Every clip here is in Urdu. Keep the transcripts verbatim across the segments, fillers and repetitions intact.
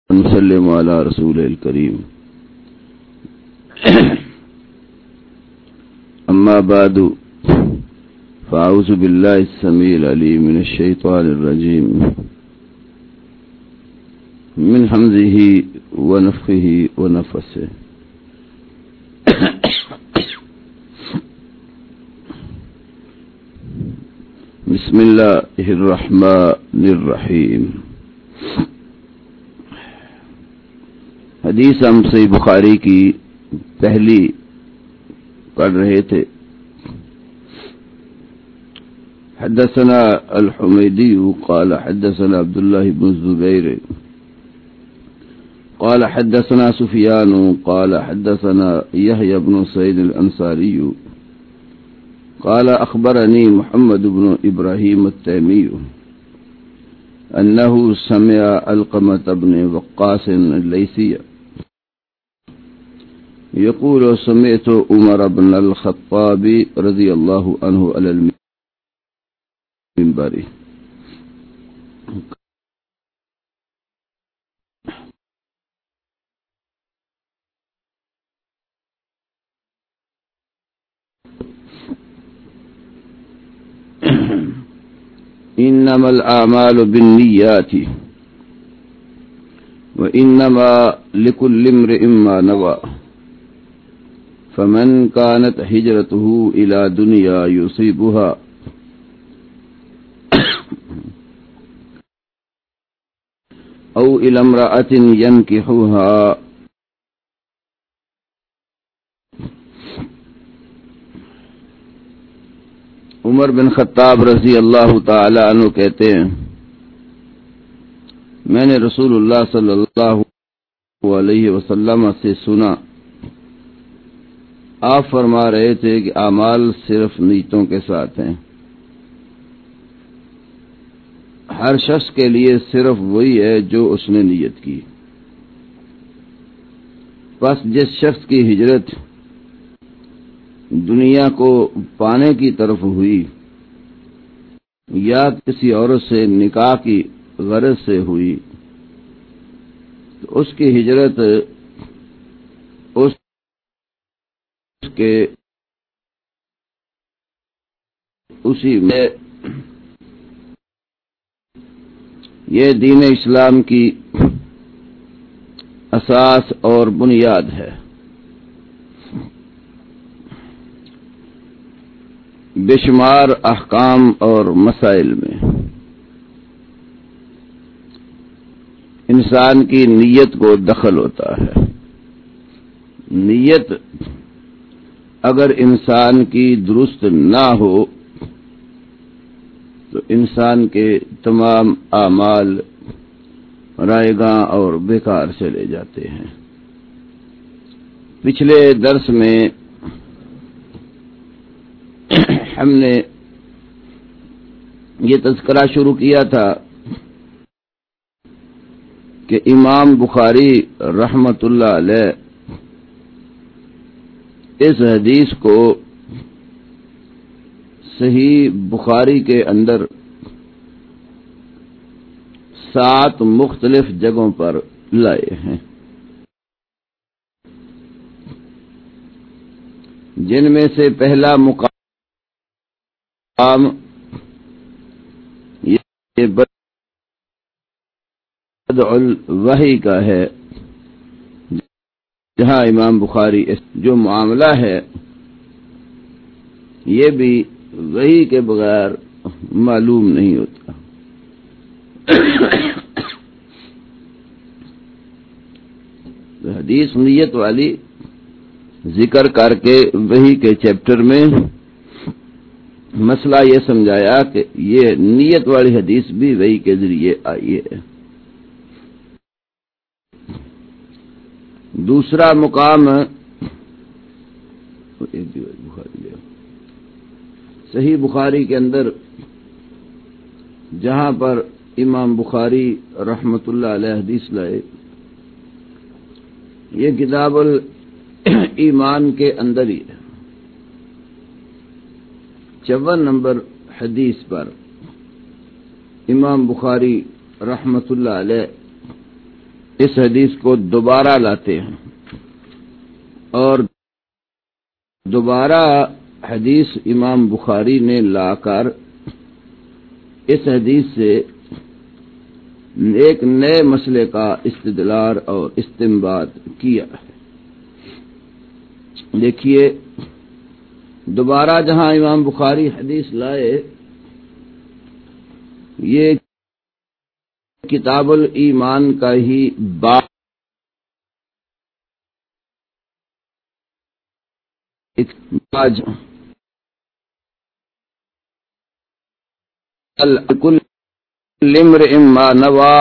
ونسلم على رسوله الكريم. أما بعد فأعوذ بالله السميع العليم من الشيطان الرجيم من همزه ونفخه ونفسه. بسم الله الرحمن الرحيم. حدیث ہم صحیح بخاری کی پہلی پڑھ رہے تھے. حدثنا الحمیدی قال حدثنا عبد الله بن الزبير قال حدثنا سفيان قال حدثنا يحيى بن سعيد الأنصاري قال أخبرني محمد بن إبراهيم التيمي أنه سمع علقمة بن وقاص الليثي يقول سمعت عمر بن الخطاب رضي الله عنه على المنبر إنما الأعمال بالنيات وإنما لكل امرئ ما نوى فمن كانت هجرته إلى دنيا يصيبها أو إلى امرأة ينكحها عمر بن خطاب رضی اللہ تعالی عنہ کہتے ہیں میں نے رسول اللہ صلی اللہ علیہ وسلم سے سنا آپ فرما رہے تھے کہ اعمال صرف نیتوں کے ساتھ ہیں. ہر شخص کے لیے صرف وہی ہے جو اس نے نیت کی. بس جس شخص کی ہجرت دنیا کو پانے کی طرف ہوئی یا کسی عورت سے نکاح کی غرض سے ہوئی تو اس کی ہجرت اس کے اسی میں یہ دین اسلام کی اساس اور بنیاد ہے. بے شمار احکام اور مسائل میں انسان کی نیت کو دخل ہوتا ہے. نیت اگر انسان کی درست نہ ہو تو انسان کے تمام اعمال رائے گاں اور بیکار چلے جاتے ہیں. پچھلے درس میں ہم نے یہ تذکرہ شروع کیا تھا کہ امام بخاری رحمت اللہ علیہ اس حدیث کو صحیح بخاری کے اندر سات مختلف جگہوں پر لائے ہیں جن میں سے پہلا مقام یہ بدع الوحی کا ہے جہاں امام بخاری جو معاملہ ہے یہ بھی وحی کے بغیر معلوم نہیں ہوتا. حدیث نیت والی ذکر کر کے وحی کے چیپٹر میں مسئلہ یہ سمجھایا کہ یہ نیت والی حدیث بھی وحی کے ذریعے آئی ہے. دوسرا مقام صحیح بخاری کے اندر جہاں پر امام بخاری رحمت اللہ علیہ حدیث لائے یہ کتاب الایمان کے اندر ہی ہے. چون نمبر حدیث پر امام بخاری رحمت اللہ علیہ اس حدیث کو دوبارہ لاتے ہیں اور دوبارہ حدیث امام بخاری نے لا کر اس حدیث سے ایک نئے مسئلے کا استدلال اور استنباط کیا ہے۔ دیکھیے دوبارہ جہاں امام بخاری حدیث لائے، یہ کتاب الایمان کا ہی باب کل امرئ ما نوى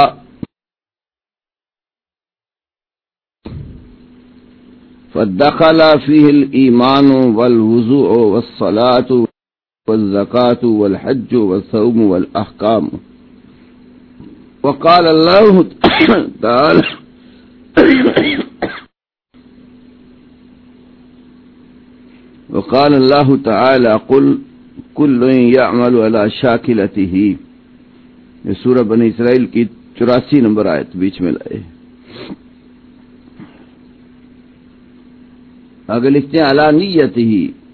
فدخل فيه الإيمان والوضوء والصلاة والزكاة والحج والصوم والأحكام، وقال الله تعالى وقال الله تعالى قل كل يعمل على شاكلته، یہ سورہ بنی اسرائیل کی چوراسی نمبر آیت بیچ میں لائے۔ آگے لکھتے ہیں علی نیتہ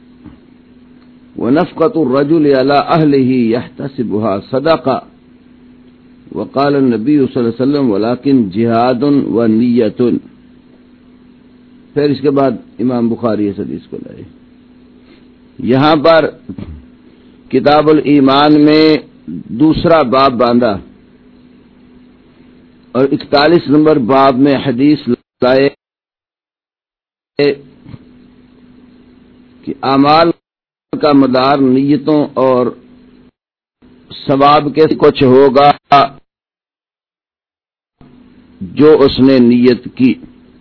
ونفقۃ الرجل علی اہلہ یحتسبها صدقہ، وقال النبی صلی اللہ علیہ وسلم ولکن جہاد ونیۃ۔ پھر اس کے بعد امام بخاری اس حدیث کو لائے۔ یہاں پر کتاب الایمان میں دوسرا باب باندھا اور اکتالیس نمبر باب میں حدیث لائے کہ اعمال کا مدار نیتوں اور ثواب کے کچھ ہوگا جو اس نے نیت کی۔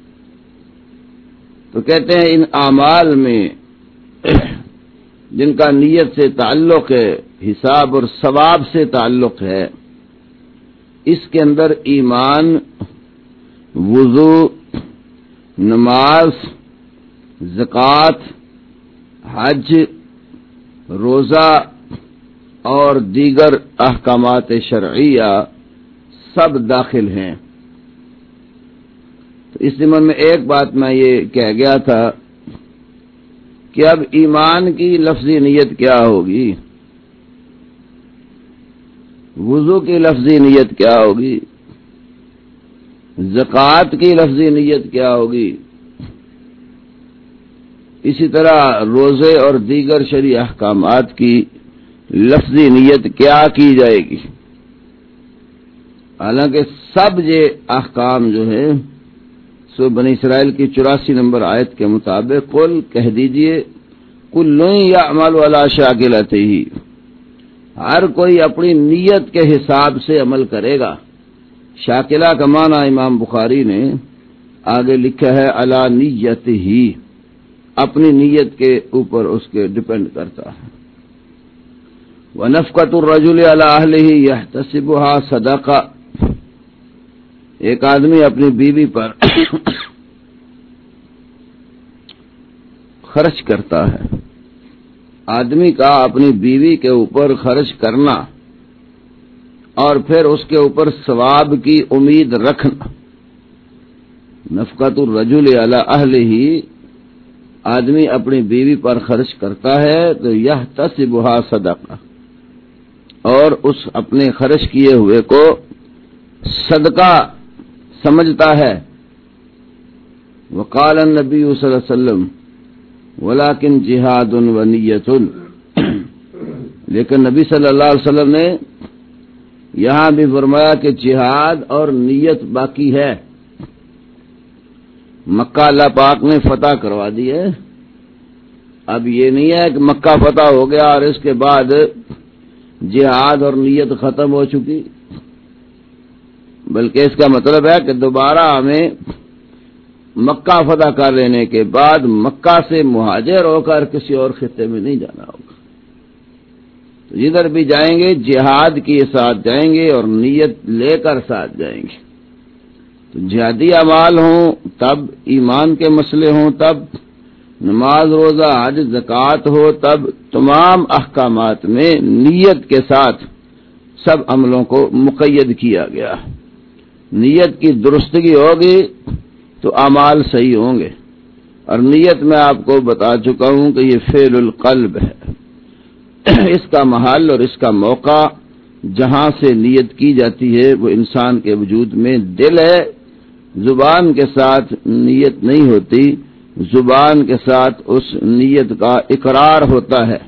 تو کہتے ہیں ان اعمال میں جن کا نیت سے تعلق ہے، حساب اور ثواب سے تعلق ہے، اس کے اندر ایمان، وضو، نماز، زکوٰۃ، حج، روزہ اور دیگر احکامات شرعیہ سب داخل ہیں۔ تو اس ضمن میں ایک بات میں یہ کہہ گیا تھا کہ اب ایمان کی لفظی نیت کیا ہوگی، وضو کی لفظی نیت کیا ہوگی، زکوٰۃ کی لفظی نیت کیا ہوگی، اسی طرح روزے اور دیگر شرعی احکامات کی لفظی نیت کیا کی جائے گی۔ حالانکہ سب یہ احکام جو ہے سو بنی اسرائیل کی چوراسی نمبر آیت کے مطابق قل کہہ دیجئے کل یعمل علی شاکلتہ، ہر کوئی اپنی نیت کے حساب سے عمل کرے گا۔ شاکلہ کا معنی امام بخاری نے آگے لکھا ہے علی نیتہ، اپنی نیت کے اوپر اس کے ڈیپینڈ کرتا ہے۔ وَنَفْقَةُ الرَّجُلِ عَلَىٰ أَهْلِهِ يَحْتَسِبُهَا صَدَقَةً، ایک آدمی اپنی بیوی پر خرچ کرتا ہے، آدمی کا اپنی بیوی کے اوپر خرچ کرنا اور پھر اس کے اوپر ثواب کی امید رکھنا۔ نفقۃ الرجل علی اہلہ، آدمی اپنی بیوی پر خرچ کرتا ہے تو یحتسبها صدقہ، اور اس اپنے خرچ کیے ہوئے کو صدقہ سمجھتا ہے۔ وقال النبی صلی اللہ علیہ وسلم ولکن جہاد ونیۃ، لیکن نبی صلی اللہ علیہ وسلم نے یہاں بھی فرمایا کہ جہاد اور نیت باقی ہے۔ مکہ اللہ پاک نے فتح کروا دی ہے، اب یہ نہیں ہے کہ مکہ فتح ہو گیا اور اس کے بعد جہاد اور نیت ختم ہو چکی، بلکہ اس کا مطلب ہے کہ دوبارہ ہمیں مکہ فتح کر لینے کے بعد مکہ سے مہاجر ہو کر کسی اور خطے میں نہیں جانا ہوگا۔ تو جدھر بھی جائیں گے جہاد کے ساتھ جائیں گے اور نیت لے کر ساتھ جائیں گے۔ تو جہادی اعمال ہوں تب، ایمان کے مسئلے ہوں تب، نماز، روزہ، حج، زکوٰۃ ہو تب، تمام احکامات میں نیت کے ساتھ سب عملوں کو مقید کیا گیا۔ نیت کی درستگی ہوگی تو اعمال صحیح ہوں گے. اور نیت میں آپ کو بتا چکا ہوں کہ یہ فعل القلب ہے. اس کا محل اور اس کا موقع جہاں سے نیت کی جاتی ہے وہ انسان کے وجود میں دل ہے. زبان کے ساتھ نیت نہیں ہوتی، زبان کے ساتھ اس نیت کا اقرار ہوتا ہے.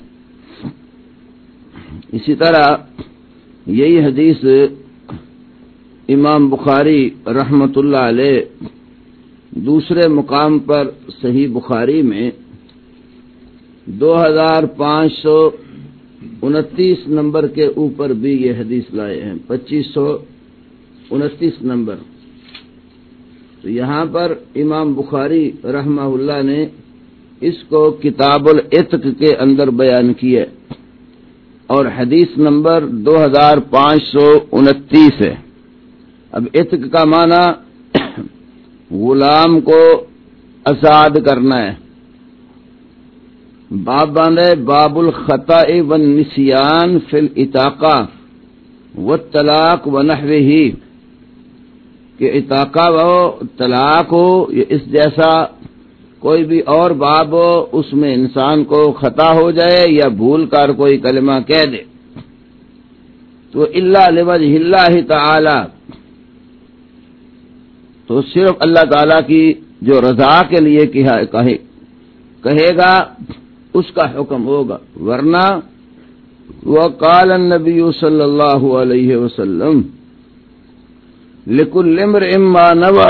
اسی طرح یہی حدیث امام بخاری رحمت اللہ علیہ دوسرے مقام پر صحیح بخاری میں دو ہزار پانچ سو انتیس نمبر کے اوپر بھی یہ حدیث لائے ہیں، پچیس سو انتیس نمبر. تو یہاں پر امام بخاری رحمہ اللہ نے اس کو کتاب العتق کے اندر بیان کیا اور حدیث نمبر دو ہزار پانچ سو انتیس ہے. اب عتق کا معنی غلام کو آزاد کرنا ہے. باب باندھے باب الخطأ والنسیان فی الاتاقہ والطلاق ونحوہ، کہ اتاقہ ہو، طلاق ہو، یا اس جیسا کوئی بھی اور باب ہو اس میں انسان کو خطا ہو جائے یا بھول کر کوئی کلمہ کہہ دے تو الا لوجہ اللہ تعالی، تو صرف اللہ تعالی کی جو رضا کے لیے کہے کہے گا اس کا حکم ہوگا. ورنہ وقال النبی صلی اللہ علیہ وسلم لکل امرئ ما نوى،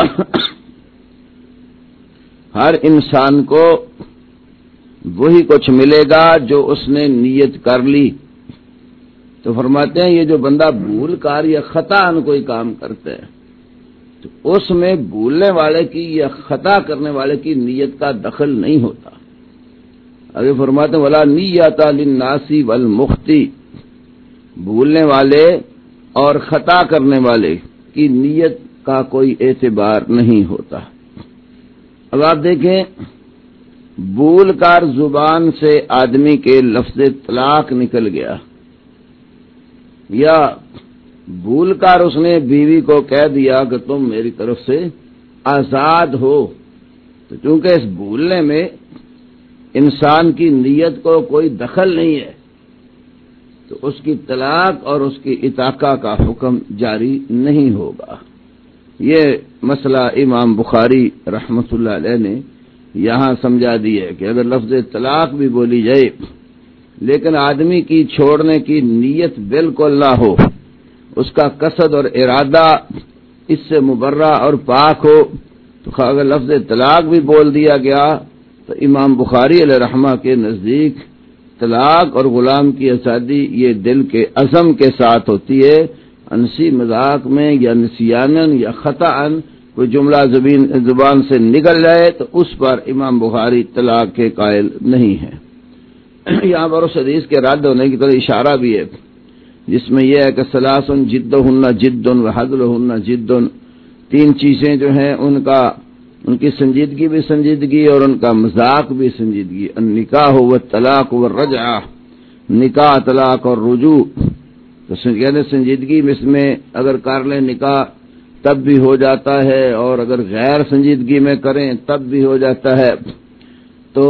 ہر انسان کو وہی کچھ ملے گا جو اس نے نیت کر لی. تو فرماتے ہیں یہ جو بندہ بھول کر یا خطا ان کوئی کام کرتا ہے تو اس میں بھولنے والے کی یا خطا کرنے والے کی نیت کا دخل نہیں ہوتا. آگے فرماتے ہیں ولا نیت للناس والمخطی، بھولنے والے اور خطا کرنے والے کی نیت کا کوئی اعتبار نہیں ہوتا. اب آپ دیکھیں بھول کر زبان سے آدمی کے لفظ طلاق نکل گیا یا بھول کر اس نے بیوی کو کہہ دیا کہ تم میری طرف سے آزاد ہو، تو چونکہ اس بھولنے میں انسان کی نیت کو کوئی دخل نہیں ہے تو اس کی طلاق اور اس کی اطاقہ کا حکم جاری نہیں ہوگا. یہ مسئلہ امام بخاری رحمت اللہ علیہ نے یہاں سمجھا دی ہے کہ اگر لفظ طلاق بھی بولی جائے لیکن آدمی کی چھوڑنے کی نیت بالکل نہ ہو، اس کا قصد اور ارادہ اس سے مبرہ اور پاک ہو، تو اگر لفظ طلاق بھی بول دیا گیا تو امام بخاری علیہ رحمہ کے نزدیک طلاق اور غلام کی آزادی یہ دل کے عزم کے ساتھ ہوتی ہے. انسی مذاق میں یا نسیانن یا خطأن کوئی جملہ زبین زبان سے نکل جائے تو اس پر امام بخاری طلاق کے قائل نہیں ہے. یہاں پر اس حدیث کے رد ہونے کی طرح اشارہ بھی ہے جس میں یہ ہے کہ ثلاثن جدہن جد و حدلہن جد، تین چیزیں جو ہیں ان کا ان کی سنجیدگی بھی سنجیدگی اور ان کا مذاق بھی سنجیدگی. النکاح والطلاق والرجعہ، نکاح طلاق اور رجوع. تو کہتے سنجیدگی اس میں اگر کر لیں نکاح تب بھی ہو جاتا ہے اور اگر غیر سنجیدگی میں کریں تب بھی ہو جاتا ہے. تو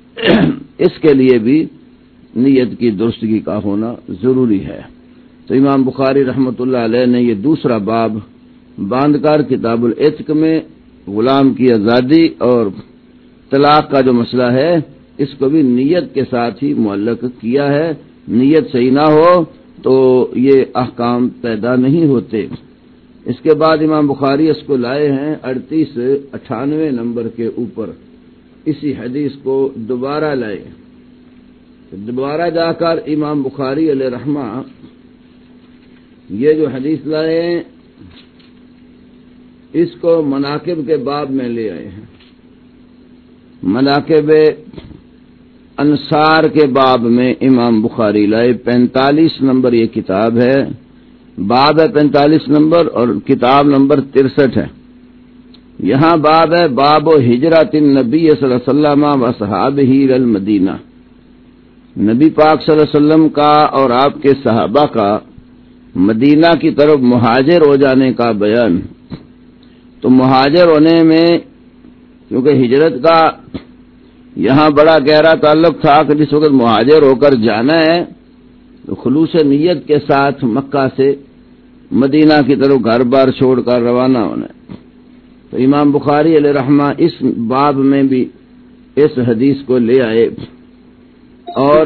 اس کے لیے بھی نیت کی درستگی کا ہونا ضروری ہے. تو امام بخاری رحمت اللہ علیہ نے یہ دوسرا باب باندھ کر کتاب العتق میں غلام کی آزادی اور طلاق کا جو مسئلہ ہے اس کو بھی نیت کے ساتھ ہی معلق کیا ہے. نیت صحیح نہ ہو تو یہ احکام پیدا نہیں ہوتے. اس کے بعد امام بخاری اس کو لائے ہیں اڑتیس اٹھانوے نمبر کے اوپر، اسی حدیث کو دوبارہ لائے. دوبارہ جا کر امام بخاری علیہ رحمہ یہ جو حدیث لائے ہیں اس کو مناقب کے باب میں لے آئے ہیں. مناقب انصار کے باب میں امام بخاری لائے. پینتالیس نمبر یہ کتاب ہے، باب ہے پینتالیس نمبر اور کتاب نمبر ترسٹھ ہے. یہاں باب ہے باب و ہجرت النبی صلی اللہ علیہ وسلم و صحابہ المدینہ، نبی پاک صلی اللہ علیہ وسلم کا اور آپ کے صحابہ کا مدینہ کی طرف مہاجر ہو جانے کا بیان. تو مہاجر ہونے میں کیونکہ ہجرت کا یہاں بڑا گہرا تعلق تھا کہ جس وقت مہاجر ہو کر جانا ہے تو خلوص نیت کے ساتھ مکہ سے مدینہ کی طرف گھر بار چھوڑ کر روانہ ہونا ہے۔ تو امام بخاری علیہ رحمہ اس باب میں بھی اس حدیث کو لے آئے، اور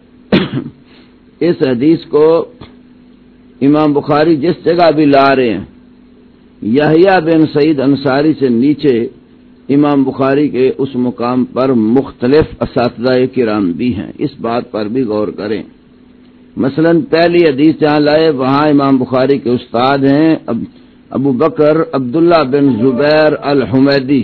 اس حدیث کو امام بخاری جس جگہ بھی لا رہے ہیں، یحییٰ بن سعید انصاری سے نیچے امام بخاری کے اس مقام پر مختلف اساتذہ کرام بھی ہیں، اس بات پر بھی غور کریں۔ مثلا پہلی حدیث جہاں لائے وہاں امام بخاری کے استاد ہیں ابو بکر عبداللہ بن زبیر الحمیدی۔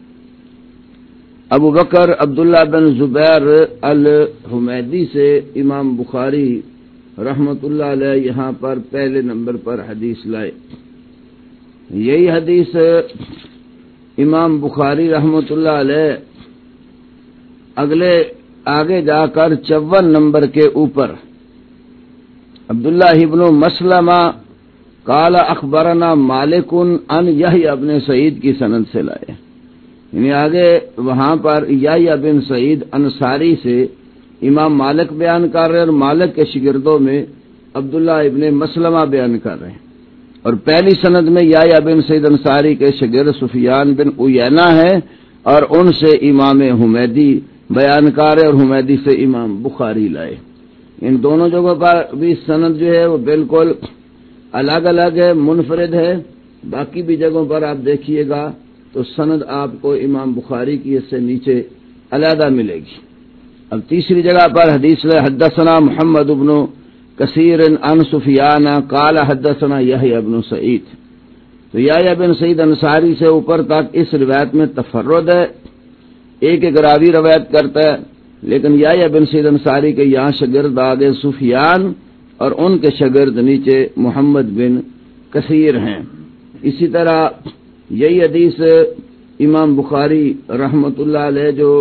ابو بکر عبداللہ بن زبیر الحمیدی سے امام بخاری رحمت اللہ علیہ یہاں پر پہلے نمبر پر حدیث لائے۔ یہی حدیث امام بخاری رحمت اللہ علیہ اگلے آگے جا کر چون نمبر کے اوپر عبداللہ ابن مسلمہ قال اخبرنا مالک ان یحییٰ بن سعید کی سند سے لائے، یعنی آگے وہاں پر یحییٰ بن سعید انصاری سے امام مالک بیان کر رہے ہیں، اور مالک کے شاگردوں میں عبداللہ ابن مسلمہ بیان کر رہے ہیں، اور پہلی سند میں یحییٰ بن سعید انصاری کے شاگرد سفیان بن عیینہ ہے، اور ان سے امام حمیدی بیان کر رہے اور حمیدی سے امام بخاری لائے۔ ان دونوں جگہوں پر بھی سند جو ہے وہ بالکل الگ الگ ہے، منفرد ہے، باقی بھی جگہوں پر آپ دیکھیے گا تو سند آپ کو امام بخاری کی اس سے نیچے علیحدہ ملے گی۔ اب تیسری جگہ پر حدیث ہے حدثنا محمد بن کثیر عن سفیان قال حدثنا یحییٰ بن سعید۔ تو یحییٰ بن سعید انصاری سے اوپر تک اس روایت میں تفرد ہے، ایک ایک راوی روایت کرتا ہے، لیکن یحییٰ بن سعید انصاری کے یہاں شاگرد آگے سفیان اور ان کے شاگرد نیچے محمد بن کثیر ہیں۔ اسی طرح یہی حدیث امام بخاری رحمت اللہ علیہ جو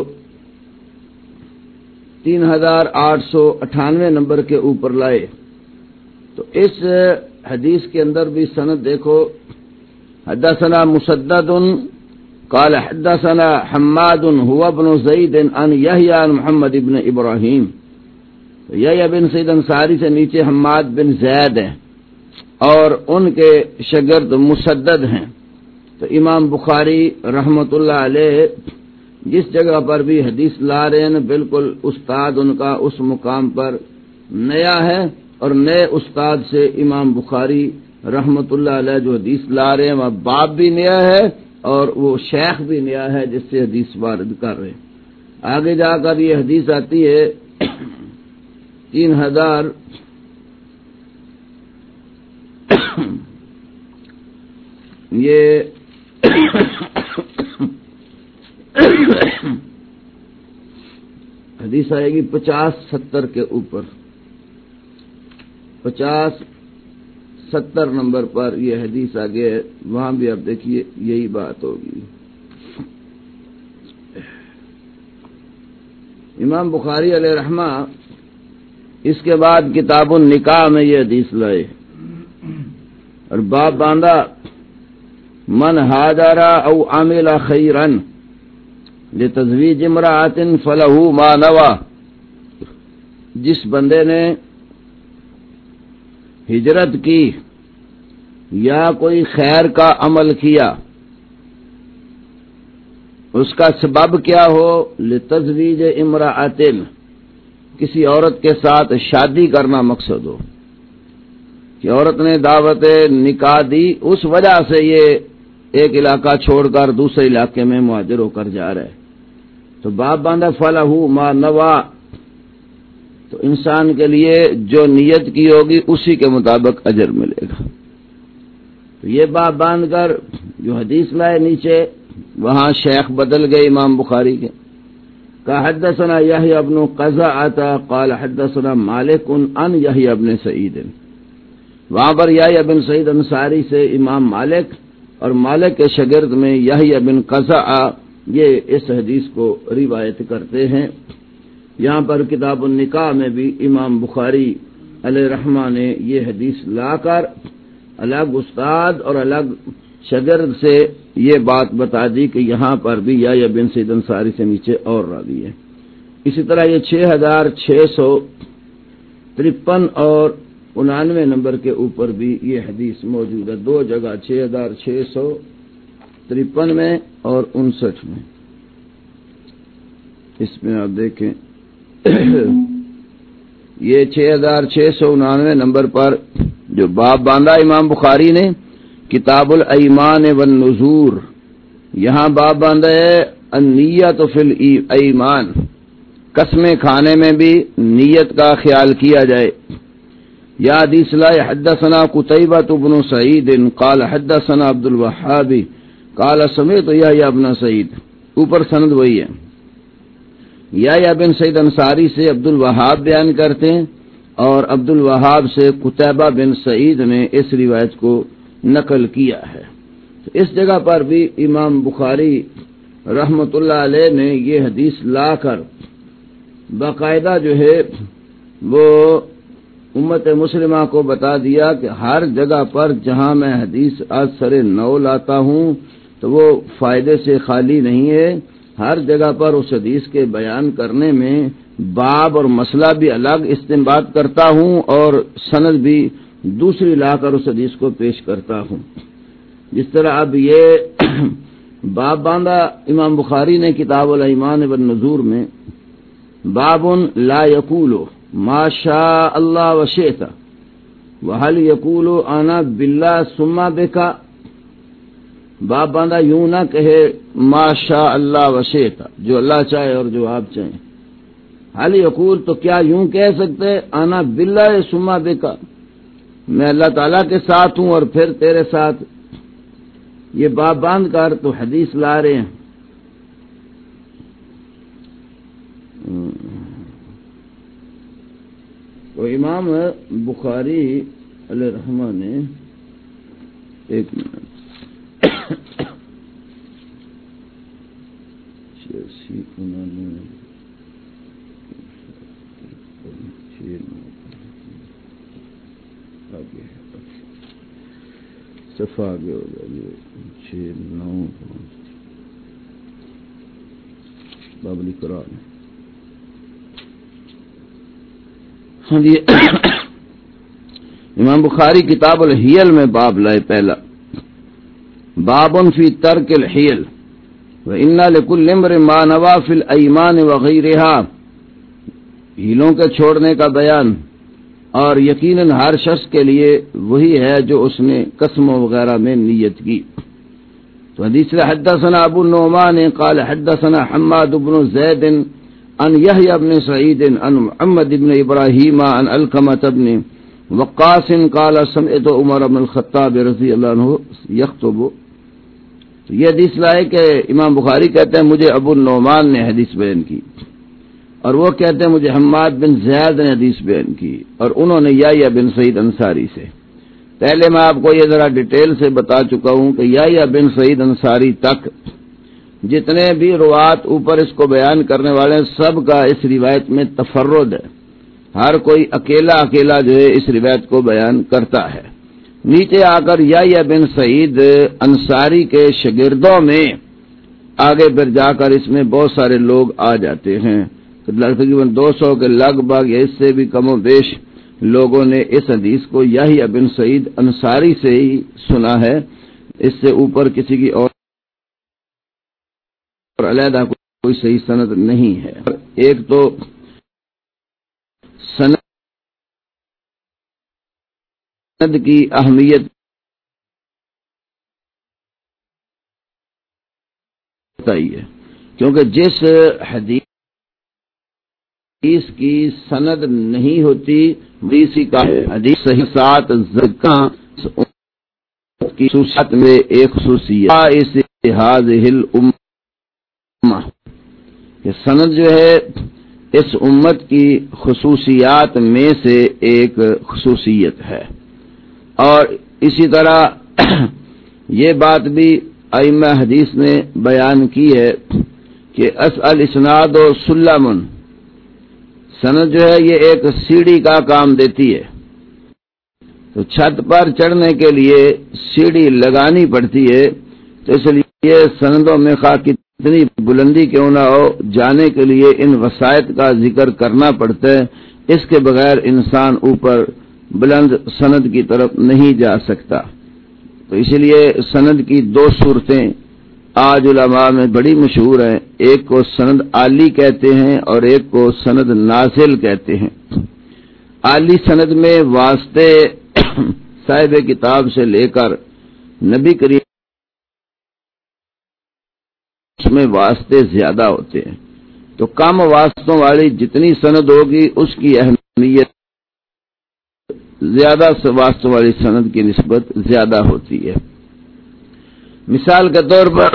تین ہزار آٹھ سو اٹھانوے نمبر کے اوپر لائے، تو اس حدیث کے اندر بھی سند دیکھو، حدثنا مسدد قال حدثنا حماد هو ابن زید عن یحییٰ عن محمد ابن ابراہیم۔ یحییٰ بن سعید انصاری سے نیچے حماد بن زید ہیں اور ان کے شاگرد مسدد ہیں۔ تو امام بخاری رحمت اللہ علیہ جس جگہ پر بھی حدیث لا رہے ہیں بالکل استاد ان کا اس مقام پر نیا ہے، اور نئے استاد سے امام بخاری رحمت اللہ علیہ جو حدیث لا رہے ہیں وہ باب بھی نیا ہے اور وہ شیخ بھی نیا ہے جس سے حدیث وارد کر رہے ہیں۔ آگے جا کر یہ حدیث آتی ہے تین ہزار یہ حدیث آئے گی پچاس ستر کے اوپر، پچاس ستر نمبر پر یہ حدیث آگے ہے، وہاں بھی آپ دیکھیے یہی بات ہوگی۔ امام بخاری علیہ رحمہ اس کے بعد کتاب النکاح میں یہ حدیث لائے اور باب باندھا من ہاجر او عمل خیرا لتزویج امرأۃ فلہ ما نوی، جس بندے نے ہجرت کی یا کوئی خیر کا عمل کیا، اس کا سبب کیا ہو، لتزویج امرأۃ، کسی عورت کے ساتھ شادی کرنا مقصد ہو کہ عورت نے دعوت نکاح دی، اس وجہ سے یہ ایک علاقہ چھوڑ کر دوسرے علاقے میں مہاجر ہو کر جا رہا ہے، تو باب باندھا فلہ ما نوی، تو انسان کے لیے جو نیت کی ہوگی اسی کے مطابق اجر ملے گا۔ تو یہ باب باندھ کر جو حدیث لائے نیچے وہاں شیخ بدل گئے امام بخاری کے، کہ حدثنا یحییٰ بن قزعۃ قال حدثنا مالک عن یحییٰ بن سعید، وہاں پر یحییٰ بن سعید انصاری سے امام مالک اور مالک کے شاگرد میں یحییٰ بن قزعہ یہ اس حدیث کو روایت کرتے ہیں۔ یہاں پر کتاب النکاح میں بھی امام بخاری علیہ رحمہ نے یہ حدیث لا کر الگ استاد اور الگ شاگرد سے یہ بات بتا دی کہ یہاں پر بھی یا بن سعید انصاری سے نیچے اور راوی ہے. اسی طرح یہ چھ ہزار چھ سو ترپن اور انانوے نمبر کے اوپر بھی یہ حدیث موجود ہے، دو جگہ چھ ہزار چھ سو ترپن میں اور انسٹھ میں. اس میں آپ دیکھیں یہ چھ ہزار چھ سو انانوے نمبر پر جو باب باندھا امام بخاری نے کتاب الایمان والنذور، یہاں باب باندھا ہے النیت فی الایمان، قسمیں کھانے میں بھی نیت کا خیال کیا جائے. یا حدیث لا حدثنا قتیبہ بن سعید قال حدثنا عبد الوهاب قال سمعت یحییٰ بن سعید، اوپر سند وہی ہے. یحییٰ بن سعید انصاری سے عبد الوهاب بیان کرتے ہیں اور عبد الوهاب سے قتیبہ بن سعید نے اس روایت کو نقل کیا ہے. تو اس جگہ پر بھی امام بخاری رحمت اللہ علیہ نے یہ حدیث لا کر باقاعدہ جو ہے وہ امت مسلمہ کو بتا دیا کہ ہر جگہ پر جہاں میں حدیث آج سر نو لاتا ہوں تو وہ فائدے سے خالی نہیں ہے، ہر جگہ پر اس حدیث کے بیان کرنے میں باب اور مسئلہ بھی الگ استنباط کرتا ہوں اور سند بھی دوسری لا کر اس حدیث کو پیش کرتا ہوں. جس طرح اب یہ باب باندھا امام بخاری نے کتاب الایمان والنذور میں باب لا یقول ما شاء اللہ وشئت وهل یقول انا باللہ ثم بک، باب باندھا یوں نہ کہے ما شاء اللہ وشئت، جو اللہ چاہے اور جو آپ چاہیں. حل یقول تو کیا یوں کہہ سکتے انا باللہ ثم بک، میں اللہ تعالیٰ کے ساتھ ہوں اور پھر تیرے ساتھ. یہ باب باندھ کر تو حدیث لا رہے ہیں. تو امام بخاری علیہ رحمہ نے ایک منٹ صفحہ آگے ہو جائے چھ نو بابلی قرآن. ہاں جی امام بخاری کتاب الحیل میں باب لائے پہلا باب فی ترک الحیل وَإِنَّا لِكُلِّ امْرٍ مَا نَوَى فِي الْأَيْمَانِ وَغَيْرِهَا، ہیلوں کے چھوڑنے کا بیان، اور یقیناً ہر شخص کے لیے وہی ہے جو اس نے قسموں وغیرہ میں نیت کی. تو حدیث حدثنا ابو النعمان قال حدثنا حماد بن زید عن یحییٰ بن سعید عن محمد بن ابراہیم عن علقمۃ بن وقاص قال سمعت عمر بن الخطاب رضی اللہ عنہ یخطب. تو یہ حدیث لائے کہ امام بخاری کہتے ہیں مجھے ابو النعمان نے حدیث بیان کی، اور وہ کہتے ہیں مجھے حماد بن زیاد نے حدیث بیان کی، اور انہوں نے یحییٰ بن سعید انصاری سے. پہلے میں آپ کو یہ ذرا ڈیٹیل سے بتا چکا ہوں کہ یحییٰ بن سعید انصاری تک جتنے بھی روات اوپر اس کو بیان کرنے والے ہیں سب کا اس روایت میں تفرد ہے، ہر کوئی اکیلا اکیلا جو ہے اس روایت کو بیان کرتا ہے. نیچے آ کر یحییٰ بن سعید انصاری کے شاگردوں میں آگے پھر جا کر اس میں بہت سارے لوگ آ جاتے ہیں، تقریباً دو سو کے لگ بھگ یا اس سے بھی کم و بیش لوگوں نے اس حدیث کو یحییٰ بن سعید انصاری سے ہی سنا ہے، اس سے اوپر کسی کی اور علیحدہ کوئی صحیح سند نہیں ہے. ایک تو سند کی اہمیت ہے، کیونکہ جس حدیث کی سند نہیں ہوتی حدیث کا حدیث صحیح سات زکاں کی خصوصیات میں ایک خصوصیت اس هذه الامہ کہ سند جو ہے اس امت کی خصوصیات میں سے ایک خصوصیت ہے. اور اسی طرح یہ بات بھی ائمہ حدیث نے بیان کی ہے کہ الاسناد و سلم، سند جو ہے یہ ایک سیڑھی کا کام دیتی ہے. تو چھت پر چڑھنے کے لیے سیڑھی لگانی پڑتی ہے، تو تو اس لیے سندوں میں خواہ کتنی بلندی کیوں نہ ہو، جانے کے لیے ان وسائط کا ذکر کرنا پڑتا ہے، اس کے بغیر انسان اوپر بلند سند کی طرف نہیں جا سکتا۔ تو اسی لیے سند کی دو صورتیں آج علماء میں بڑی مشہور ہیں، ایک کو سند عالی کہتے ہیں اور ایک کو سند نازل کہتے ہیں۔ عالی سند میں واسطے صاحب کتاب سے لے کر نبی کریم اس میں واسطے زیادہ ہوتے ہیں، تو کم واسطوں والی جتنی سند ہوگی اس کی اہمیت زیادہ واسطوں والی سند کی نسبت زیادہ ہوتی ہے۔ مثال کے طور پر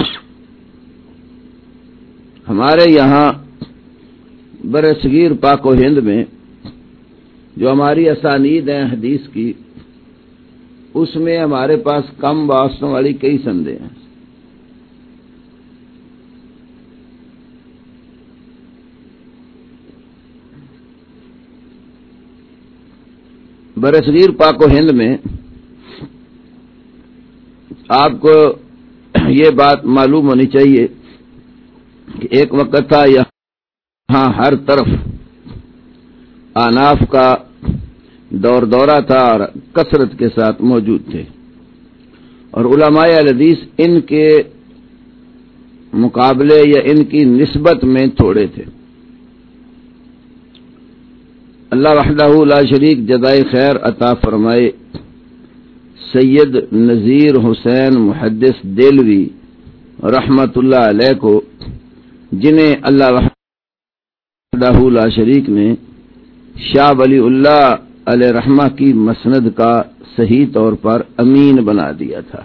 ہمارے یہاں برصغیر پاک و ہند میں جو ہماری اسانید ہیں حدیث کی، اس میں ہمارے پاس کم واسطوں والی کئی سندیں ہیں۔ برصغیر پاک و ہند میں آپ کو یہ بات معلوم ہونی چاہیے کہ ایک وقت تھا یہاں ہر طرف آناف کا دور دورہ تھا اور کثرت کے ساتھ موجود تھے، اور علماء الحدیث ان کے مقابلے یا ان کی نسبت میں تھوڑے تھے۔ اللہ وحدہ لا شریک جزائے خیر عطا فرمائے سید نذیر حسین محدث دہلوی رحمت اللہ علیہ کو، جنہیں اللہ وحدہ لا شریک نے شاہ ولی اللہ علیہ رحمہ کی مسند کا صحیح طور پر امین بنا دیا تھا۔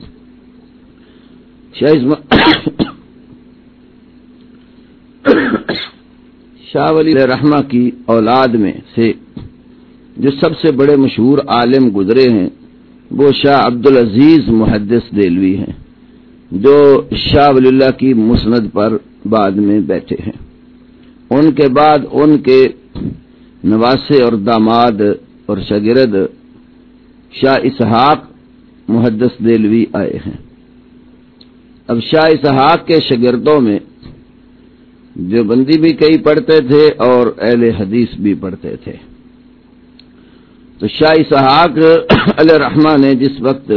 شاہ ولی علیہ رحمہ کی اولاد میں سے جو سب سے بڑے مشہور عالم گزرے ہیں وہ شاہ عبدالعزیز محدث دہلوی ہیں، جو شاہ ولی اللہ کی مسند پر بعد میں بیٹھے ہیں۔ ان کے بعد ان کے نواسے اور داماد اور شاگرد شاہ اسحاق محدث دہلوی آئے ہیں۔ اب شاہ اسحاق کے شاگردوں میں جو بندی بھی کئی پڑھتے تھے اور اہل حدیث بھی پڑھتے تھے۔ تو شاہ اسحاق علیہ رحمہ نے جس وقت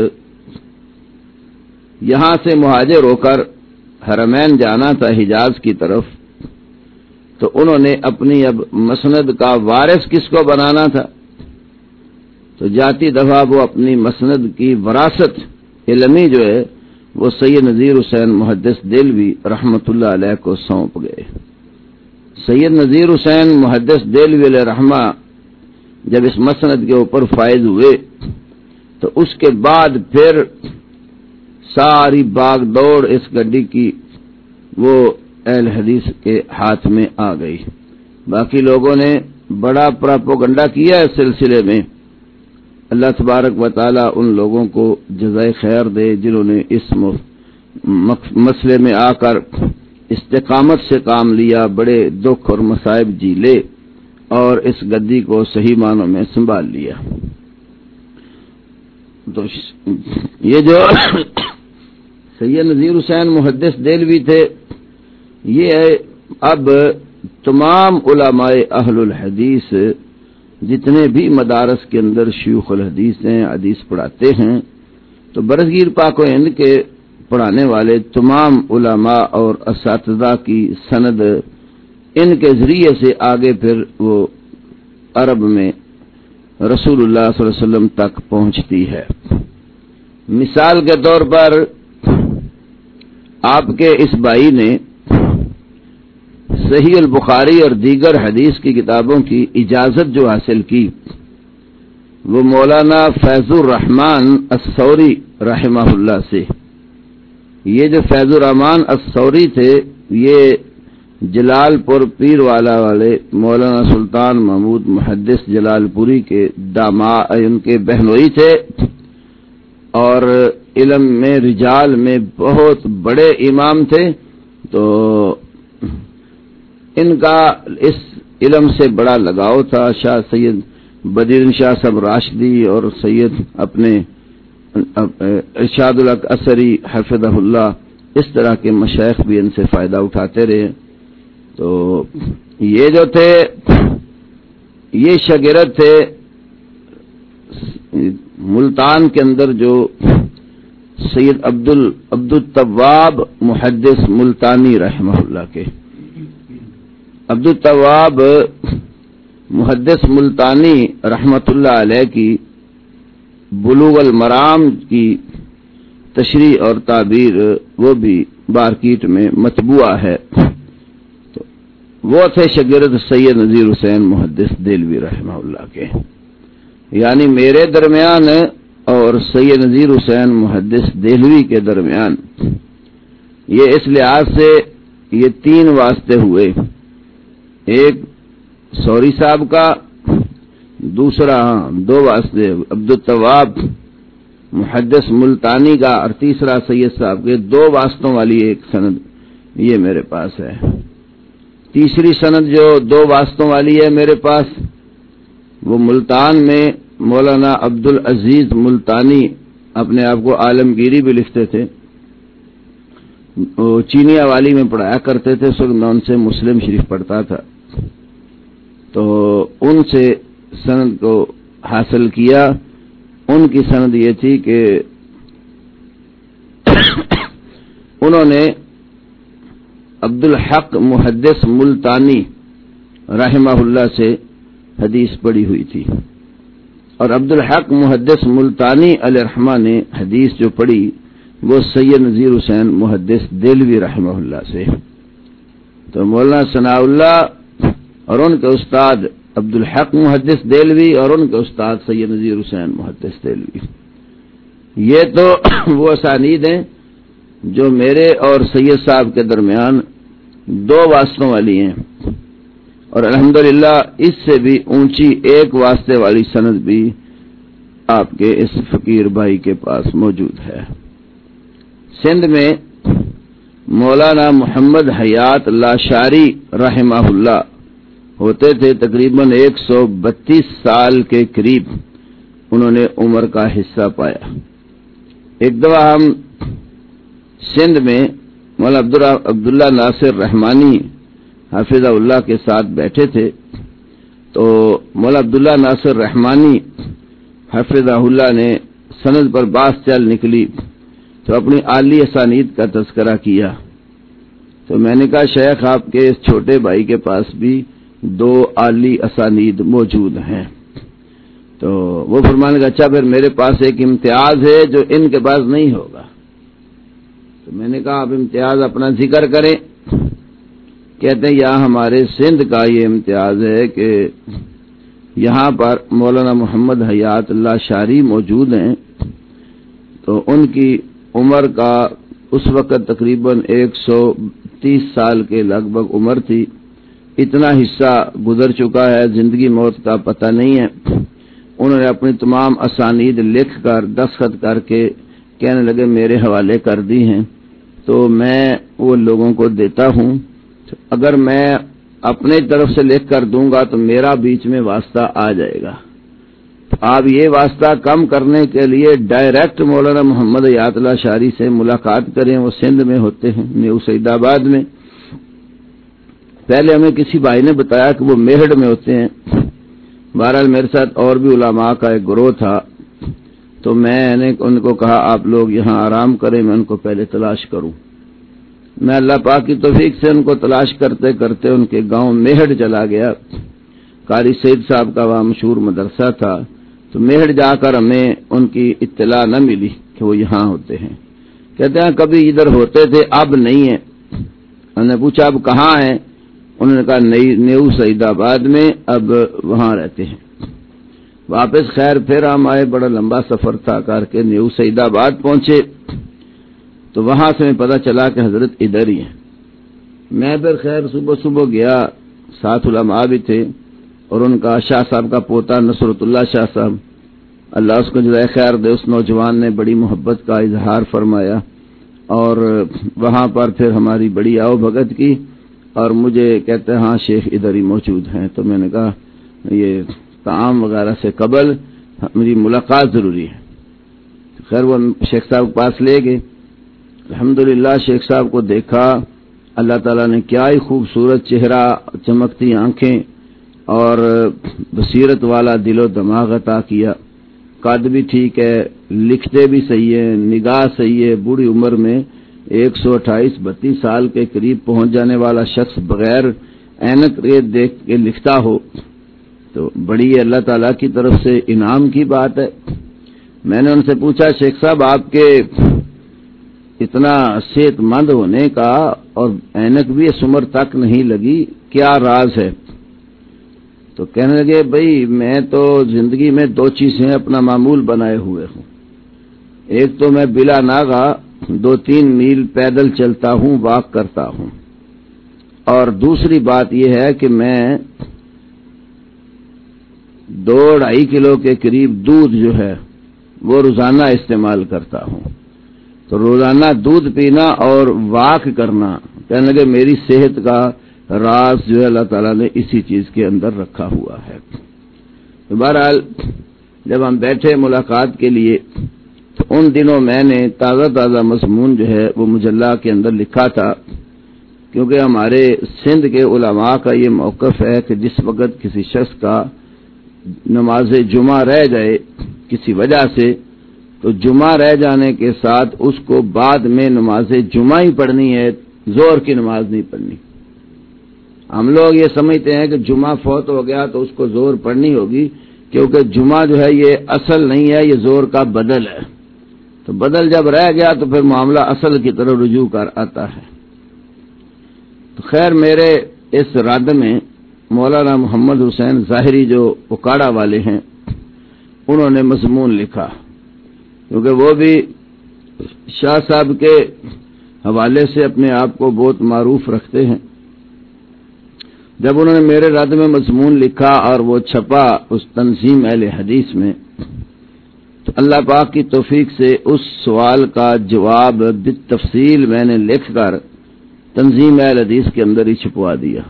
یہاں سے مہاجر ہو کر حرمین جانا تھا حجاز کی طرف، تو انہوں نے اپنی اب مسند کا وارث کس کو بنانا تھا، تو جاتی دفعہ وہ اپنی مسند کی وراثت علمی جو ہے وہ سید نذیر حسین محدث دہلوی رحمت اللہ علیہ کو سونپ گئے۔ سید نذیر حسین محدث دہلوی علیہ رحمہ جب اس مسند کے اوپر فائز ہوئے تو اس کے بعد پھر ساری باغ دوڑ اس گڈی کی وہ اہل حدیث کے ہاتھ میں آ گئی۔ باقی لوگوں نے بڑا پراپوگنڈا کیا اس سلسلے میں، اللہ تبارک و تعالی ان لوگوں کو جزائے خیر دے جنہوں نے اس مسئلے میں آ کر استقامت سے کام لیا، بڑے دکھ اور مصائب جھیلے اور اس گدی کو صحیح معنوں میں سنبھال لیا۔ تو یہ جو سید نذیر حسین محدث دہلوی تھے، یہ اب تمام علماء اہل الحدیث جتنے بھی مدارس کے اندر شیوخ الحدیث ہیں، حدیث پڑھاتے ہیں، تو برصغیر پاک و ہند کے پڑھانے والے تمام علماء اور اساتذہ کی سند ان کے ذریعے سے آگے پھر وہ عرب میں رسول اللہ صلی اللہ علیہ وسلم تک پہنچتی ہے۔ مثال کے طور پر آپ کے اس بھائی نے صحیح البخاری اور دیگر حدیث کی کتابوں کی اجازت جو حاصل کی وہ مولانا فیض الرحمن الثوری رحمہ اللہ سے۔ یہ جو فیض الرحمن الثوری تھے یہ جلال پور پیر والا والے مولانا سلطان محمود محدث جلال پوری کے داماد ان کے بہنوئی تھے، اور علم میں رجال میں بہت بڑے امام تھے۔ تو ان کا اس علم سے بڑا لگاؤ تھا۔ شاہ سید بدیر شاہ صاحب راشدی اور سید اپنے ارشاد الحق اثری حفظہ اللہ، اس طرح کے مشائخ بھی ان سے فائدہ اٹھاتے رہے. تو یہ جو تھے یہ شاگرد تھے ملتان کے اندر جو سید عبد عبد التواب محدث ملتانی رحمہ اللہ کے. عبد التواب محدث ملتانی رحمۃ اللہ علیہ کی بلوغ المرام کی تشریح اور تعبیر وہ بھی مارکیٹ میں مطبوعہ ہے. تو وہ تھے شاگرد سید نذیر حسین محدث دہلوی رحمہ اللہ کے. یعنی میرے درمیان اور سید نذیر حسین محدث دہلوی کے درمیان یہ اس لحاظ سے یہ تین واسطے ہوئے. ایک سوری صاحب کا، دوسرا دو واسطے عبد التواب محدث ملتانی کا، اور تیسرا سید صاحب کے. دو واسطوں والی ایک سند یہ میرے پاس ہے. تیسری سند جو دو واسطوں والی ہے میرے پاس، وہ ملتان میں مولانا عبد العزیز ملتانی اپنے آپ کو عالمگیری بھی لکھتے تھے، وہ چینیا والی میں پڑھایا کرتے تھے. اس وقت میں ان سے مسلم شریف پڑھتا تھا، تو ان سے سند کو حاصل کیا. ان کی سند یہ تھی کہ انہوں نے عبد الحق محدث ملتانی رحمہ اللہ سے حدیث پڑھی ہوئی تھی، اور عبد الحق محدث ملتانی علیہ الرحمہ نے حدیث جو پڑھی وہ سید نذیر حسین محدث دہلوی رحمہ اللہ سے. تو مولانا ثناء اللہ اور ان کے استاد عبد الحق محدث دہلوی اور ان کے استاد سید نذیر حسین محدث دہلوی، یہ تو وہ اسانید ہیں جو میرے اور سید صاحب کے درمیان دو واسطوں والی ہیں. اور الحمدللہ اس سے بھی اونچی ایک واسطے والی سند بھی آپ کے اس فقیر بھائی کے پاس موجود ہے. سندھ میں مولانا محمد حیات لاشاری رحمہ اللہ ہوتے تھے. تقریباً ایک سو بتیس سال کے قریب انہوں نے عمر کا حصہ پایا. ایک دفعہ ہم سندھ میں مولانا عبداللہ ناصر رحمانی حافظہ اللہ کے ساتھ بیٹھے تھے. تو مولانا عبداللہ ناصر رحمانی حافظہ اللہ نے سند پر بات چل نکلی تو اپنی عالی اسانید کا تذکرہ کیا. تو میں نے کہا شیخ آپ کے اس چھوٹے بھائی کے پاس بھی دو عالی اسانید موجود ہیں. تو وہ فرمانے کا اچھا پھر میرے پاس ایک امتیاز ہے جو ان کے پاس نہیں ہوگا. تو میں نے کہا آپ امتیاز اپنا ذکر کریں. کہتے ہیں یہاں ہمارے سندھ کا یہ امتیاز ہے کہ یہاں پر مولانا محمد حیات اللہ شاری موجود ہیں. تو ان کی عمر کا اس وقت تقریباً ایک سو تیس سال کے لگ بھگ عمر تھی. اتنا حصہ گزر چکا ہے، زندگی موت کا پتہ نہیں ہے. انہوں نے اپنی تمام اسانید لکھ کر دستخط کر کے کہنے لگے میرے حوالے کر دی ہیں. تو میں وہ لوگوں کو دیتا ہوں. اگر میں اپنے طرف سے لکھ کر دوں گا تو میرا بیچ میں واسطہ آ جائے گا. آپ یہ واسطہ کم کرنے کے لیے ڈائریکٹ مولانا محمد حیات اللہ شاری سے ملاقات کریں. وہ سندھ میں ہوتے ہیں، نیو سعید آباد میں. پہلے ہمیں کسی بھائی نے بتایا کہ وہ میرٹھ میں ہوتے ہیں. بہرحال میرے ساتھ اور بھی علماء کا ایک گروہ تھا، تو میں نے ان کو کہا آپ لوگ یہاں آرام کریں، میں ان کو پہلے تلاش کروں. میں اللہ پاک کی توفیق سے ان کو تلاش کرتے کرتے ان کے گاؤں میرٹھ چلا گیا. قاری سید صاحب کا وہاں مشہور مدرسہ تھا. تو میرٹھ جا کر ہمیں ان کی اطلاع نہ ملی کہ وہ یہاں ہوتے ہیں. کہتے ہیں کبھی ادھر ہوتے تھے اب نہیں ہیں. میں نے پوچھا اب کہاں ہیں؟ انہوں نے کہا نیو سعید آباد میں، اب وہاں رہتے ہیں. واپس خیر پھر ہم آئے، بڑا لمبا سفر تھا کر کے نیو سعید آباد پہنچے. تو وہاں سے میں پتہ چلا کہ حضرت ادھر ہی ہیں. میں پھر خیر صبح صبح گیا، ساتھ علماء بھی تھے، اور ان کا شاہ صاحب کا پوتا نصرت اللہ شاہ صاحب، اللہ اس کو جزائے خیر دے، اس نوجوان نے بڑی محبت کا اظہار فرمایا. اور وہاں پر پھر ہماری بڑی آؤ بھگت کی، اور مجھے کہتے ہیں ہاں شیخ ادھر ہی موجود ہیں. تو میں نے کہا یہ طعام وغیرہ سے قبل میری ملاقات ضروری ہے. خیر وہ شیخ صاحب کے پاس لے گئے. الحمدللہ شیخ صاحب کو دیکھا. اللہ تعالیٰ نے کیا ہی خوبصورت چہرہ، چمکتی آنکھیں اور بصیرت والا دل و دماغ عطا کیا. قد بھی ٹھیک ہے، لکھتے بھی صحیح ہے، نگاہ صحیح ہے. بوڑھی عمر میں ایک سو اٹھائیس بتیس سال کے قریب پہنچ جانے والا شخص بغیر اینک دیکھ کے لکھتا ہو تو بڑی اللہ تعالیٰ کی طرف سے انعام کی بات ہے. میں نے ان سے پوچھا شیخ صاحب آپ کے اتنا صحت مند ہونے کا اور اینک بھی اس عمر تک نہیں لگی، کیا راز ہے؟ تو کہنے لگے بھئی میں تو زندگی میں دو چیزیں اپنا معمول بنائے ہوئے ہوں. ایک تو میں بلا ناغہ دو تین میل پیدل چلتا ہوں، واک کرتا ہوں، اور دوسری بات یہ ہے کہ میں دو ڈھائی کلو کے قریب دودھ جو ہے وہ روزانہ استعمال کرتا ہوں. تو روزانہ دودھ پینا اور واک کرنا کہنے لگے میری صحت کا راز جو ہے اللہ تعالیٰ نے اسی چیز کے اندر رکھا ہوا ہے. بہرحال جب ہم بیٹھے ملاقات کے لیے تو ان دنوں میں نے تازہ تازہ مضمون جو ہے وہ مجلہ کے اندر لکھا تھا، کیونکہ ہمارے سندھ کے علماء کا یہ موقف ہے کہ جس وقت کسی شخص کا نماز جمعہ رہ جائے کسی وجہ سے تو جمعہ رہ جانے کے ساتھ اس کو بعد میں نماز جمعہ ہی پڑھنی ہے، زور کی نماز نہیں پڑھنی. ہم لوگ یہ سمجھتے ہیں کہ جمعہ فوت ہو گیا تو اس کو زور پڑھنی ہوگی، کیونکہ جمعہ جو ہے یہ اصل نہیں ہے، یہ زور کا بدل ہے. تو بدل جب رہ گیا تو پھر معاملہ اصل کی طرف رجوع کر آتا ہے. تو خیر میرے اس رد میں مولانا محمد حسین ظاہری جو اکاڑا والے ہیں انہوں نے مضمون لکھا، کیونکہ وہ بھی شاہ صاحب کے حوالے سے اپنے آپ کو بہت معروف رکھتے ہیں. جب انہوں نے میرے رد میں مضمون لکھا اور وہ چھپا اس تنظیم اہل حدیث میں تو اللہ پاک کی توفیق سے اس سوال کا جواب بالتفصیل میں نے لکھ کر تنظیم اہل حدیث کے اندر ہی چھپوا دیا.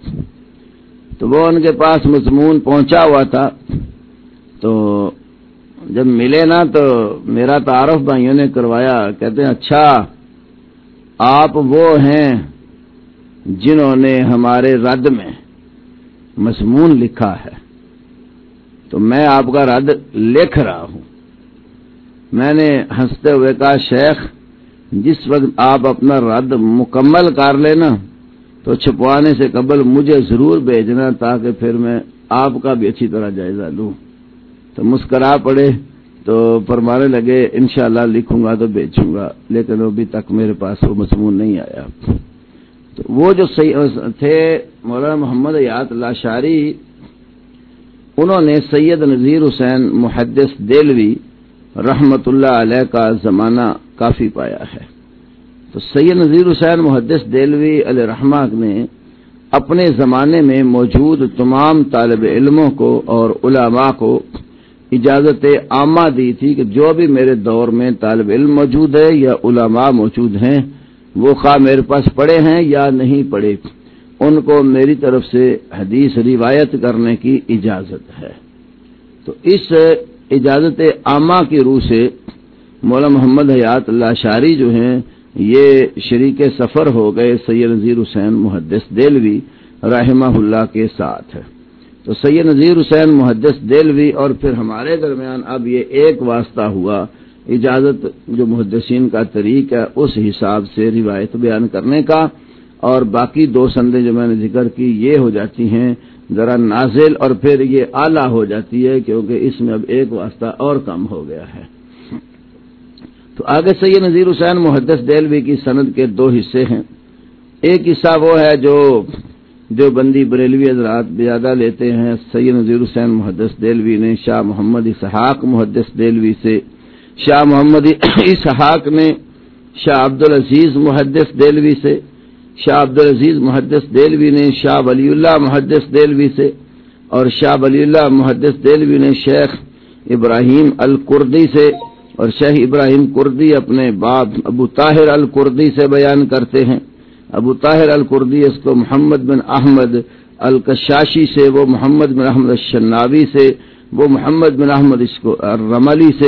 تو وہ ان کے پاس مضمون پہنچا ہوا تھا. تو جب ملے نا تو میرا تعارف بھائیوں نے کروایا. کہتے ہیں اچھا آپ وہ ہیں جنہوں نے ہمارے رد میں مضمون لکھا ہے. تو میں آپ کا رد لکھ رہا ہوں. میں نے ہنستے ہوئے کہا شیخ جس وقت آپ اپنا رد مکمل کر لینا تو چھپوانے سے قبل مجھے ضرور بھیجنا تاکہ پھر میں آپ کا بھی اچھی طرح جائزہ لوں. تو مسکرا پڑے تو فرمانے لگے انشاءاللہ لکھوں گا تو بھیجوں گا، لیکن ابھی تک میرے پاس وہ مضمون نہیں آیا. تو وہ جو تھے مولانا محمد حیات اللہ اشعری، انہوں نے سید نذیر حسین محدث دہلوی رحمت اللہ علیہ کا زمانہ کافی پایا ہے. تو سید نذیر حسین محدث دہلوی علیہ رحمہ نے اپنے زمانے میں موجود تمام طالب علموں کو اور علماء کو اجازت عامہ دی تھی کہ جو بھی میرے دور میں طالب علم موجود ہے یا علماء موجود ہیں وہ خواہ میرے پاس پڑھے ہیں یا نہیں پڑھے، ان کو میری طرف سے حدیث روایت کرنے کی اجازت ہے. تو اس اجازت عامہ کی روح سے مولانا محمد حیات اللہ اشعری جو ہیں یہ شریک سفر ہو گئے سید نذیر حسین محدث دہلوی رحمہ اللہ کے ساتھ. تو سید نذیر حسین محدث دہلوی اور پھر ہمارے درمیان اب یہ ایک واسطہ ہوا، اجازت جو محدثین کا طریق ہے اس حساب سے روایت بیان کرنے کا، اور باقی دو سندیں جو میں نے ذکر کی یہ ہو جاتی ہیں ذرا نازل اور پھر یہ اعلیٰ ہو جاتی ہے، کیونکہ اس میں اب ایک واسطہ اور کم ہو گیا ہے. تو آگے سید نذیر حسین محدث دہلوی کی سند کے دو حصے ہیں. ایک حصہ وہ ہے جو دیوبندی بریلوی حضرات زیادہ لیتے ہیں. سید نذیر حسین محدث دہلوی نے شاہ محمد اسحاق محدث دہلوی سے، شاہ محمد اسحاق نے شاہ عبدالعزیز محدث دہلوی سے، شاہ عبدالعزیز محدث دہلوی نے شاہ ولی اللہ محدث دہلوی سے، اور شاہ ولی اللہ محدث دہلوی نے شیخ ابراہیم الکردی سے، اور شیخ ابراہیم کردی اپنے باپ ابو طاہر الکردی سے بیان کرتے ہیں. ابو طاہر الکردی اس کو محمد بن احمد الکشاشی سے، وہ محمد بن احمد الشناوی سے، وہ محمد بن احمد اس کو الرملی سے،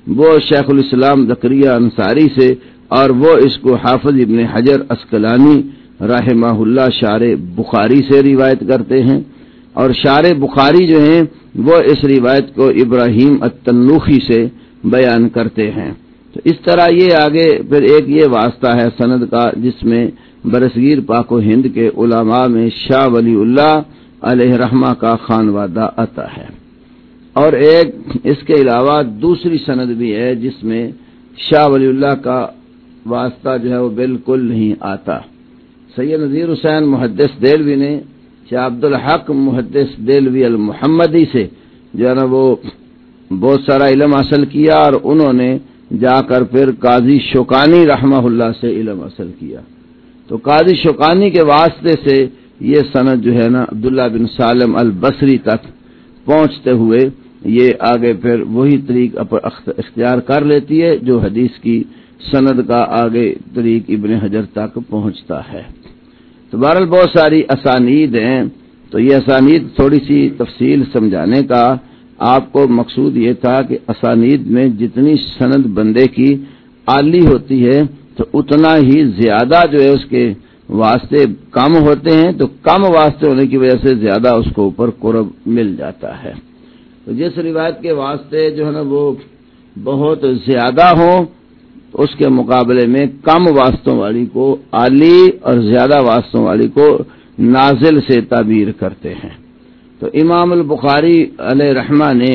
وہ شیخ الاسلام زکریا انصاری سے، اور وہ اس کو حافظ ابن حجر عسقلانی رحمہ اللہ شارح بخاری سے روایت کرتے ہیں، اور شارح بخاری جو ہیں وہ اس روایت کو ابراہیم التنوخی سے بیان کرتے ہیں۔ تو اس طرح یہ آگے پھر ایک یہ واسطہ ہے سند کا، جس میں برصغیر پاک و ہند کے علماء میں شاہ ولی اللہ علیہ رحمہ کا خانوادہ آتا ہے، اور ایک اس کے علاوہ دوسری سند بھی ہے جس میں شاہ ولی اللہ کا واسطہ جو ہے وہ بالکل نہیں آتا۔ سید نذیر حسین محدث دہلوی نے شاہ عبدالحق محدث دہلوی المحمدی سے جو ہے نا وہ بہت سارا علم حاصل کیا، اور انہوں نے جا کر پھر قاضی شوکانی رحمہ اللہ سے علم حاصل کیا۔ تو قاضی شوکانی کے واسطے سے یہ سند جو ہے نا عبداللہ بن سالم البصری تک پہنچتے ہوئے یہ آگے پھر وہی طریق اختیار کر لیتی ہے جو حدیث کی سند کا آگے طریق ابن حجر تک پہنچتا ہے۔ تو بہرحال بہت ساری اسانید ہیں، تو یہ اسانید تھوڑی سی تفصیل سمجھانے کا آپ کو مقصود یہ تھا کہ اسانید میں جتنی سند بندے کی عالی ہوتی ہے تو اتنا ہی زیادہ جو ہے اس کے واسطے کم ہوتے ہیں، تو کم واسطے ہونے کی وجہ سے زیادہ اس کو اوپر قرب مل جاتا ہے۔ تو جس روایت کے واسطے جو ہے نا وہ بہت زیادہ ہوں، اس کے مقابلے میں کم واسطوں والی کو عالی اور زیادہ واسطوں والی کو نازل سے تعبیر کرتے ہیں۔ تو امام البخاری علیہ رحمہ نے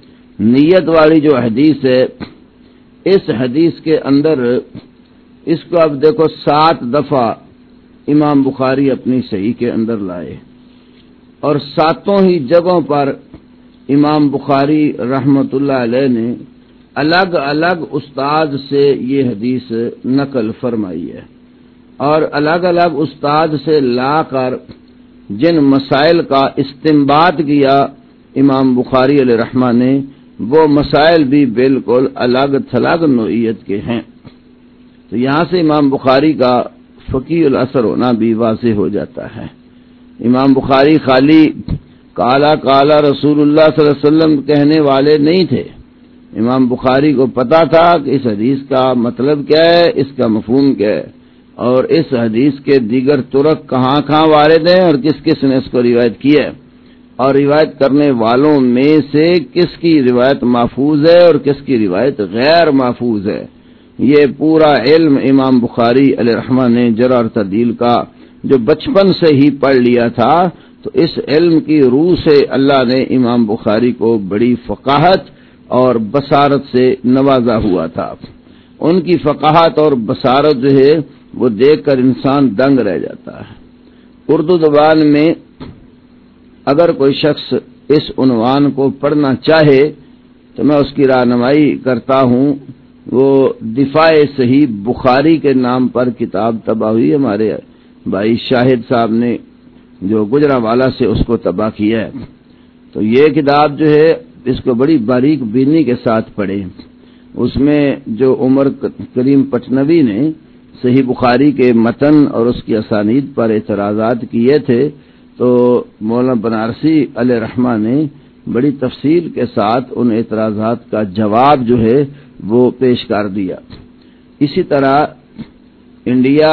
نیت والی جو حدیث ہے، اس حدیث کے اندر اس کو اب دیکھو سات دفعہ امام بخاری اپنی صحیح کے اندر لائے، اور ساتوں ہی جگہوں پر امام بخاری رحمت اللہ علیہ نے الگ الگ استاد سے یہ حدیث نقل فرمائی ہے، اور الگ الگ استاد سے لا کر جن مسائل کا استنباط کیا امام بخاری علیہ رحمہ نے، وہ مسائل بھی بالکل الگ تھلگ نوعیت کے ہیں۔ تو یہاں سے امام بخاری کا فقیہ الاثر ہونا بھی واضح ہو جاتا ہے۔ امام بخاری خالی کالا کالا رسول اللہ صلی اللہ علیہ وسلم کہنے والے نہیں تھے، امام بخاری کو پتا تھا کہ اس حدیث کا مطلب کیا ہے، اس کا مفہوم کیا ہے، اور اس حدیث کے دیگر طرق کہاں کہاں وارد ہیں اور کس کس نے اس کو روایت کی ہے، اور روایت کرنے والوں میں سے کس کی روایت محفوظ ہے اور کس کی روایت غیر محفوظ ہے۔ یہ پورا علم امام بخاری علیہ رحمہ نے جرح اور تعدیل کا جو بچپن سے ہی پڑھ لیا تھا، تو اس علم کی روح سے اللہ نے امام بخاری کو بڑی فقاہت اور بصارت سے نوازا ہوا تھا۔ ان کی فقاہت اور بصارت جو ہے وہ دیکھ کر انسان دنگ رہ جاتا ہے۔ اردو زبان میں اگر کوئی شخص اس عنوان کو پڑھنا چاہے تو میں اس کی رہنمائی کرتا ہوں، وہ دفاع صحیح بخاری کے نام پر کتاب طبع ہوئی، ہمارے بھائی شاہد صاحب نے جو گجرانوالہ سے اس کو طبع کیا ہے۔ تو یہ کتاب جو ہے اس کو بڑی باریک بینی کے ساتھ پڑھے، اس میں جو عمر کریم پٹنوی نے صحیح بخاری کے متن اور اس کی اسانید پر اعتراضات کیے تھے، تو مولانا بنارسی علیہ رحمہ نے بڑی تفصیل کے ساتھ ان اعتراضات کا جواب جو ہے وہ پیش کر دیا۔ اسی طرح انڈیا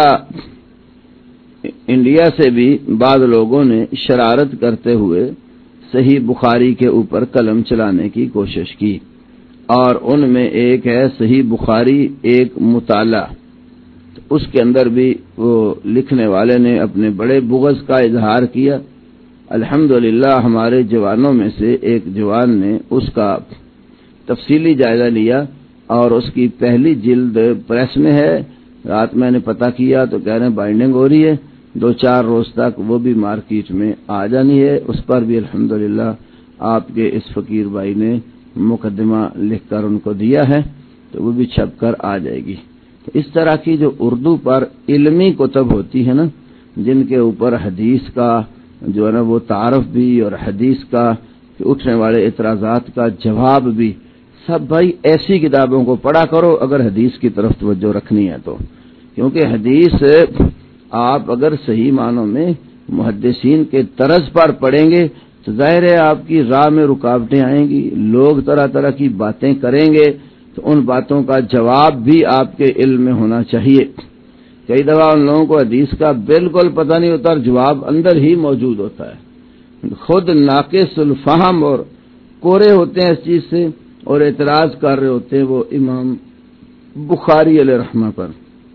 انڈیا سے بھی بعض لوگوں نے شرارت کرتے ہوئے صحیح بخاری کے اوپر قلم چلانے کی کوشش کی، اور ان میں ایک ہے صحیح بخاری ایک مطالعہ، اس کے اندر بھی وہ لکھنے والے نے اپنے بڑے بغض کا اظہار کیا۔ الحمدللہ ہمارے جوانوں میں سے ایک جوان نے اس کا تفصیلی جائزہ لیا، اور اس کی پہلی جلد پریس میں ہے۔ رات میں نے پتہ کیا تو کہہ رہے ہیں بائنڈنگ ہو رہی ہے، دو چار روز تک وہ بھی مارکیٹ میں آ جانی ہے۔ اس پر بھی الحمدللہ آپ کے اس فقیر بھائی نے مقدمہ لکھ کر ان کو دیا ہے، تو وہ بھی چھپ کر آ جائے گی۔ تو اس طرح کی جو اردو پر علمی کتب ہوتی ہے نا، جن کے اوپر حدیث کا جو ہے نا وہ تعارف بھی اور حدیث کا اٹھنے والے اعتراضات کا جواب بھی، سب بھائی ایسی کتابوں کو پڑھا کرو اگر حدیث کی طرف توجہ رکھنی ہے تو، کیونکہ حدیث آپ اگر صحیح معنوں میں محدثین کے طرز پر پڑھیں گے تو ظاہر ہے آپ کی راہ میں رکاوٹیں آئیں گی، لوگ طرح طرح کی باتیں کریں گے، تو ان باتوں کا جواب بھی آپ کے علم میں ہونا چاہیے۔ کئی دفعہ ان لوگوں کو حدیث کا بالکل پتہ نہیں ہوتا اور جواب اندر ہی موجود ہوتا ہے، خود ناقص الفہم اور کورے ہوتے ہیں اس چیز سے اور اعتراض کر رہے ہوتے ہیں وہ امام بخاری علیہ رحمہ پر۔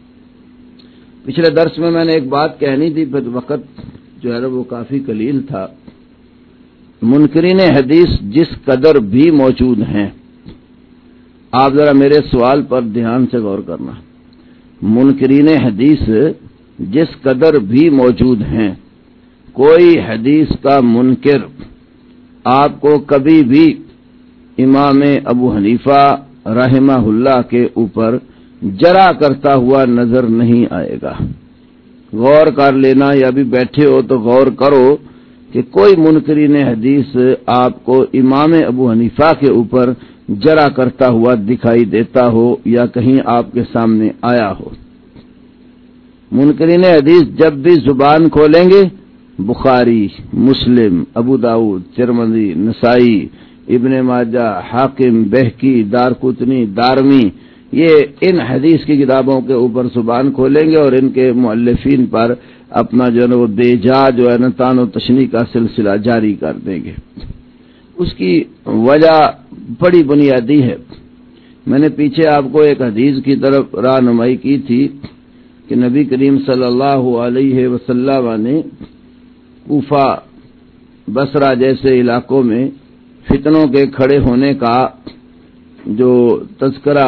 پچھلے درس میں میں نے ایک بات کہنی تھی، پھر وقت جو ہے وہ کافی قلیل تھا۔ منکرین حدیث جس قدر بھی موجود ہیں، آپ ذرا میرے سوال پر دھیان سے غور کرنا، منکرین حدیث جس قدر بھی موجود ہیں، کوئی حدیث کا منکر آپ کو کبھی بھی امام ابو حنیفہ رحمہ اللہ کے اوپر جرا کرتا ہوا نظر نہیں آئے گا۔ غور کر لینا، یا بھی بیٹھے ہو تو غور کرو کہ کوئی منکرین حدیث آپ کو امام ابو حنیفہ کے اوپر جرا کرتا ہوا دکھائی دیتا ہو یا کہیں آپ کے سامنے آیا ہو۔ منکرین حدیث جب بھی زبان کھولیں گے، بخاری، مسلم، ابو داؤد، ترمذی، نسائی، ابن ماجہ، حاکم، بہقی، دارقطنی، دارمی، یہ ان حدیث کی کتابوں کے اوپر زبان کھولیں گے اور ان کے مؤلفین پر اپنا جو ہے وہ بے جا جو ہے نا تان و تشنیع کا سلسلہ جاری کر دیں گے۔ اس کی وجہ بڑی بنیادی ہے۔ میں نے پیچھے آپ کو ایک حدیث کی طرف رہنمائی کی تھی کہ نبی کریم صلی اللہ علیہ وسلم نے کوفہ، بصرہ جیسے علاقوں میں فتنوں کے کھڑے ہونے کا جو تذکرہ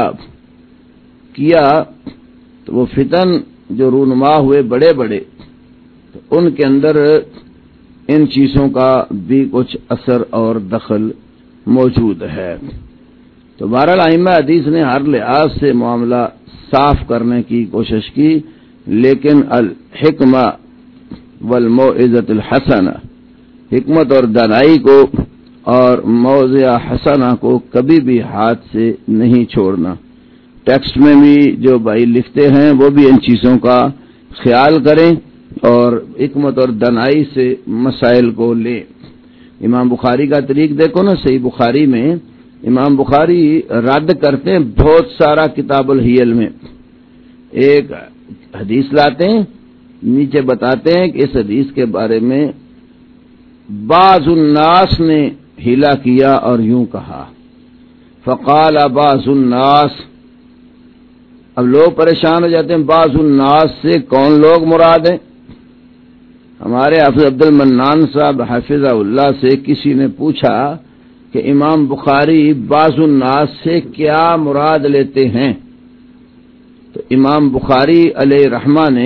کیا، تو وہ فتن جو رونما ہوئے بڑے بڑے، تو ان کے اندر ان چیزوں کا بھی کچھ اثر اور دخل موجود ہے۔ تو بہرحال ائمہ حدیث نے ہر لحاظ سے معاملہ صاف کرنے کی کوشش کی، لیکن الحکمہ والموعظۃ الحسنہ، حکمت اور دانائی کو اور موعظہ حسنہ کو کبھی بھی ہاتھ سے نہیں چھوڑنا۔ ٹیکسٹ میں بھی جو بھائی لکھتے ہیں وہ بھی ان چیزوں کا خیال کریں اور حکمت اور دانائی سے مسائل کو لیں۔ امام بخاری کا طریق دیکھو نا، صحیح بخاری میں امام بخاری رد کرتے ہیں بہت سارا کتاب الحیل میں، ایک حدیث لاتے ہیں، نیچے بتاتے ہیں کہ اس حدیث کے بارے میں بعض الناس نے ہیلا کیا اور یوں کہا، فقال بعض الناس۔ اب لوگ پریشان ہو جاتے ہیں، بعض الناس سے کون لوگ مراد ہیں؟ ہمارے حافظ عبد المنان صاحب حافظہ اللہ سے کسی نے پوچھا کہ امام بخاری بعض الناس سے کیا مراد لیتے ہیں؟ تو امام بخاری علیہ رحمہ نے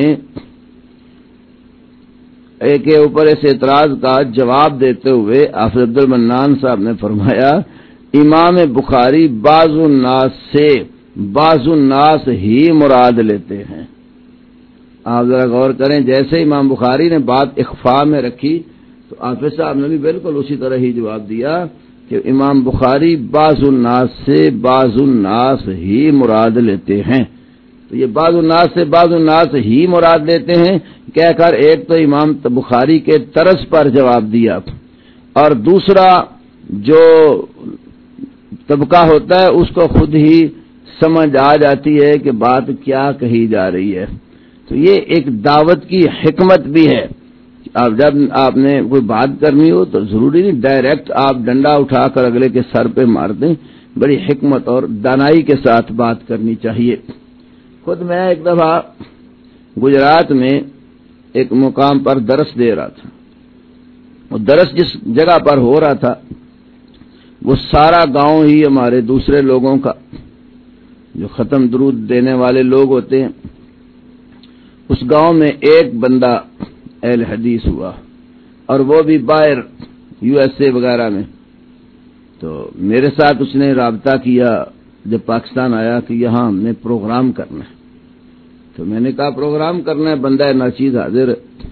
ایک کے اوپر اس اعتراض کا جواب دیتے ہوئے حافظ عبد المنان صاحب نے فرمایا، امام بخاری بعض الناس سے بعض الناس ہی مراد لیتے ہیں۔ آپ ذرا غور کریں، جیسے امام بخاری نے بات اخفاء میں رکھی تو حافظ صاحب نے بھی بالکل اسی طرح ہی جواب دیا کہ امام بخاری بعض الناس سے بعض الناس ہی مراد لیتے ہیں۔ تو یہ بعض الناس سے بعض الناس ہی مراد لیتے ہیں کہہ کر ایک تو امام بخاری کے طرز پر جواب دیا، اور دوسرا جو طبقہ ہوتا ہے اس کو خود ہی سمجھ آ جاتی ہے کہ بات کیا کہی جا رہی ہے۔ تو یہ ایک دعوت کی حکمت بھی ہے۔ اب جب آپ نے کوئی بات کرنی ہو تو ضروری نہیں ڈائریکٹ آپ ڈنڈا اٹھا کر اگلے کے سر پہ مار دیں، بڑی حکمت اور دانائی کے ساتھ بات کرنی چاہیے۔ خود میں ایک دفعہ گجرات میں ایک مقام پر درس دے رہا تھا، وہ درس جس جگہ پر ہو رہا تھا وہ سارا گاؤں ہی ہمارے دوسرے لوگوں کا، جو ختم درود دینے والے لوگ ہوتے ہیں، اس گاؤں میں ایک بندہ اہل حدیث ہوا، اور وہ بھی باہر یو ایس اے وغیرہ میں۔ تو میرے ساتھ اس نے رابطہ کیا جب پاکستان آیا کہ یہاں ہم نے پروگرام کرنا ہے۔ تو میں نے کہا پروگرام کرنا ہے، بندہ ناچیز حاضر۔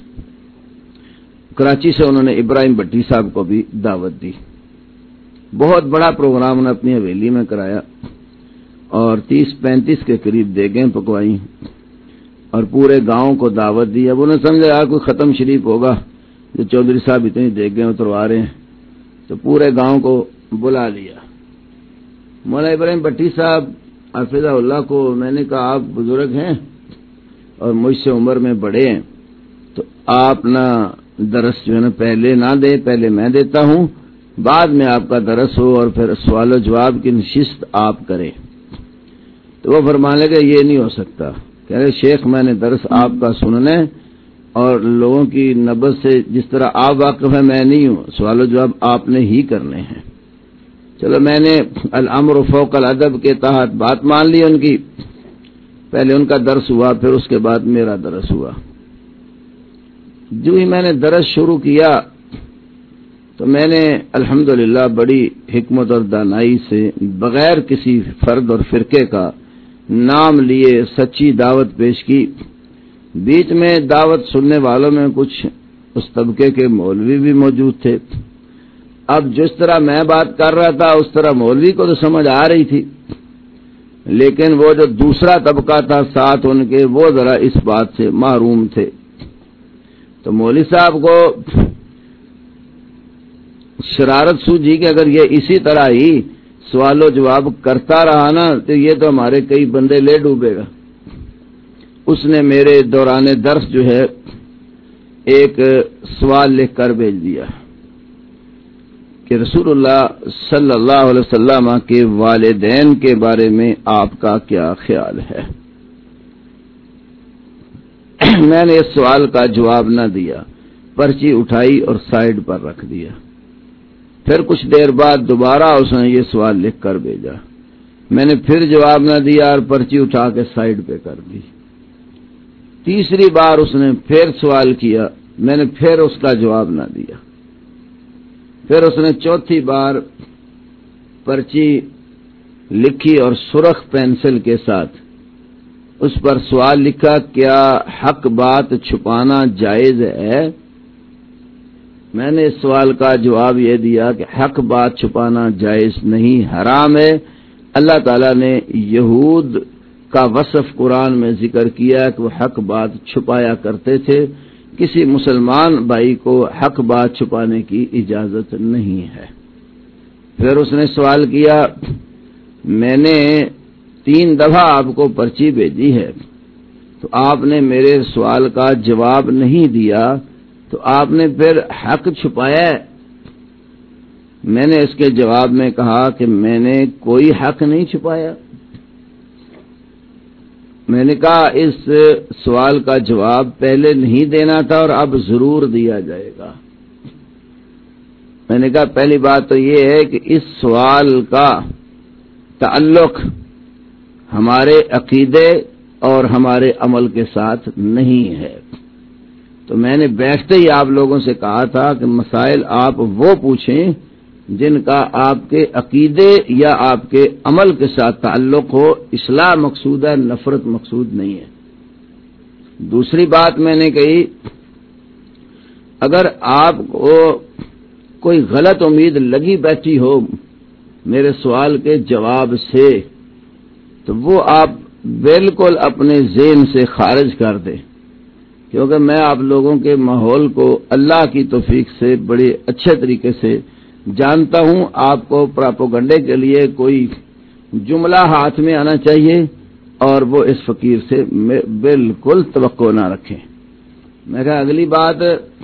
کراچی سے انہوں نے ابراہیم بٹی صاحب کو بھی دعوت دی، بہت بڑا پروگرام انہوں نے اپنی حویلی میں کرایا، اور تیس پینتیس کے قریب دیگیں پکوائی اور پورے گاؤں کو دعوت دی۔ اب انہوں نے سمجھا یار کوئی ختم شریف ہوگا جو چودھری صاحب اتنی دیگیں اتروا رہے ہیں، تو پورے گاؤں کو بلا لیا۔ مولانا ابراہیم بٹی صاحب حافظہ اللہ کو میں نے کہا آپ بزرگ ہیں اور مجھ سے عمر میں بڑے ہیں، تو آپ نہ درس جو ہے نا پہلے نہ دیں، پہلے میں دیتا ہوں، بعد میں آپ کا درس ہو اور پھر سوال و جواب کی نشست آپ کریں۔ تو وہ فرمانے لگے یہ نہیں ہو سکتا، کہہ رہے شیخ میں نے درس آپ کا سننے اور لوگوں کی نبض سے جس طرح آپ واقف ہیں میں نہیں ہوں، سوال و جواب آپ نے ہی کرنے ہیں۔ چلو میں نے الامر فوق الادب کے تحت بات مان لی ان کی، پہلے ان کا درس ہوا پھر اس کے بعد میرا درس ہوا۔ جو ہی میں نے درس شروع کیا تو میں نے الحمدللہ بڑی حکمت اور دانائی سے بغیر کسی فرد اور فرقے کا نام لیے سچی دعوت پیش کی۔ بیچ میں دعوت سننے والوں میں کچھ اس طبقے کے مولوی بھی موجود تھے۔ اب جس طرح میں بات کر رہا تھا اس طرح مولوی کو تو سمجھ آ رہی تھی، لیکن وہ جو دوسرا طبقہ تھا ساتھ ان کے، وہ ذرا اس بات سے محروم تھے۔ تو مولوی صاحب کو شرارت سوجی کہ اگر یہ اسی طرح ہی سوال و جواب کرتا رہا نا تو یہ تو ہمارے کئی بندے لے ڈوبے گا۔ اس نے میرے دوران درس جو ہے ایک سوال لکھ کر بھیج دیا کہ رسول اللہ صلی اللہ علیہ وسلم کے والدین کے بارے میں آپ کا کیا خیال ہے؟ میں نے اس سوال کا جواب نہ دیا، پرچی اٹھائی اور سائیڈ پر رکھ دیا۔ پھر کچھ دیر بعد دوبارہ اس نے یہ سوال لکھ کر بھیجا، میں نے پھر جواب نہ دیا اور پرچی اٹھا کے سائیڈ پہ کر دی۔ تیسری بار اس نے پھر سوال کیا، میں نے پھر اس کا جواب نہ دیا۔ پھر اس نے چوتھی بار پرچی لکھی اور سرخ پینسل کے ساتھ اس پر سوال لکھا، کیا حق بات چھپانا جائز ہے؟ میں نے اس سوال کا جواب یہ دیا کہ حق بات چھپانا جائز نہیں، حرام ہے۔ اللہ تعالیٰ نے یہود کا وصف قرآن میں ذکر کیا کہ وہ حق بات چھپایا کرتے تھے، کسی مسلمان بھائی کو حق بات چھپانے کی اجازت نہیں ہے۔ پھر اس نے سوال کیا، میں نے تین دفعہ آپ کو پرچی بھیجی ہے تو آپ نے میرے سوال کا جواب نہیں دیا، تو آپ نے پھر حق چھپایا ہے؟ میں نے اس کے جواب میں کہا کہ میں نے کوئی حق نہیں چھپایا۔ میں نے کہا اس سوال کا جواب پہلے نہیں دینا تھا اور اب ضرور دیا جائے گا۔ میں نے کہا پہلی بات تو یہ ہے کہ اس سوال کا تعلق ہمارے عقیدے اور ہمارے عمل کے ساتھ نہیں ہے۔ تو میں نے بیٹھتے ہی آپ لوگوں سے کہا تھا کہ مسائل آپ وہ پوچھیں جن کا آپ کے عقیدے یا آپ کے عمل کے ساتھ تعلق ہو، اصلاح مقصود ہے، نفرت مقصود نہیں ہے۔ دوسری بات میں نے کہی، اگر آپ کو کوئی غلط امید لگی بیٹھی ہو میرے سوال کے جواب سے تو وہ آپ بالکل اپنے ذہن سے خارج کر دیں، کیونکہ میں آپ لوگوں کے ماحول کو اللہ کی توفیق سے بڑے اچھے طریقے سے جانتا ہوں۔ آپ کو پراپوگنڈے کے لیے کوئی جملہ ہاتھ میں آنا چاہیے اور وہ اس فقیر سے بالکل توقع نہ رکھیں۔ میں کہا اگلی بات،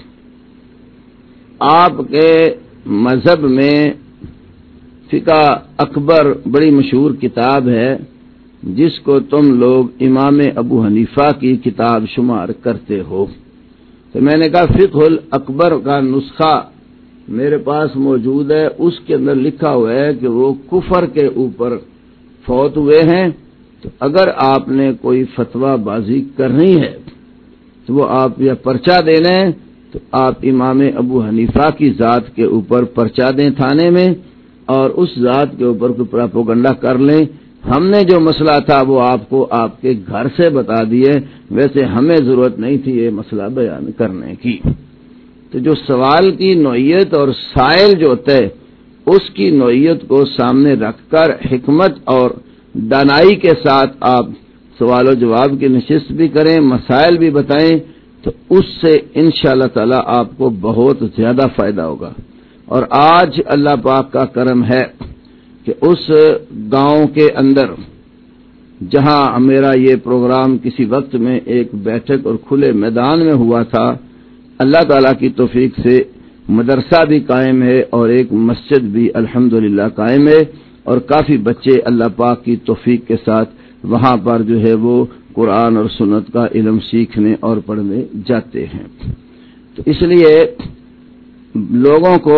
آپ کے مذہب میں فقہ اکبر بڑی مشہور کتاب ہے جس کو تم لوگ امام ابو حنیفہ کی کتاب شمار کرتے ہو۔ تو میں نے کہا فقہ الاکبر کا نسخہ میرے پاس موجود ہے، اس کے اندر لکھا ہوا ہے کہ وہ کفر کے اوپر فوت ہوئے ہیں، تو اگر آپ نے کوئی فتویٰ بازی کرنی ہے تو وہ آپ یا پرچہ دینا ہے تو آپ امام ابو حنیفہ کی ذات کے اوپر پرچہ دیں تھانے میں اور اس ذات کے اوپر کوئی پراپوگنڈا کر لیں۔ ہم نے جو مسئلہ تھا وہ آپ کو آپ کے گھر سے بتا دیے، ویسے ہمیں ضرورت نہیں تھی یہ مسئلہ بیان کرنے کی۔ تو جو سوال کی نوعیت اور سائل جو ہوتا ہے اس کی نوعیت کو سامنے رکھ کر حکمت اور دانائی کے ساتھ آپ سوال و جواب کی نشست بھی کریں، مسائل بھی بتائیں، تو اس سے انشاءاللہ تعالی آپ کو بہت زیادہ فائدہ ہوگا۔ اور آج اللہ پاک کا کرم ہے کہ اس گاؤں کے اندر جہاں میرا یہ پروگرام کسی وقت میں ایک بیٹھک اور کھلے میدان میں ہوا تھا، اللہ تعالیٰ کی توفیق سے مدرسہ بھی قائم ہے اور ایک مسجد بھی الحمدللہ قائم ہے، اور کافی بچے اللہ پاک کی توفیق کے ساتھ وہاں پر جو ہے وہ قرآن اور سنت کا علم سیکھنے اور پڑھنے جاتے ہیں۔ تو اس لیے لوگوں کو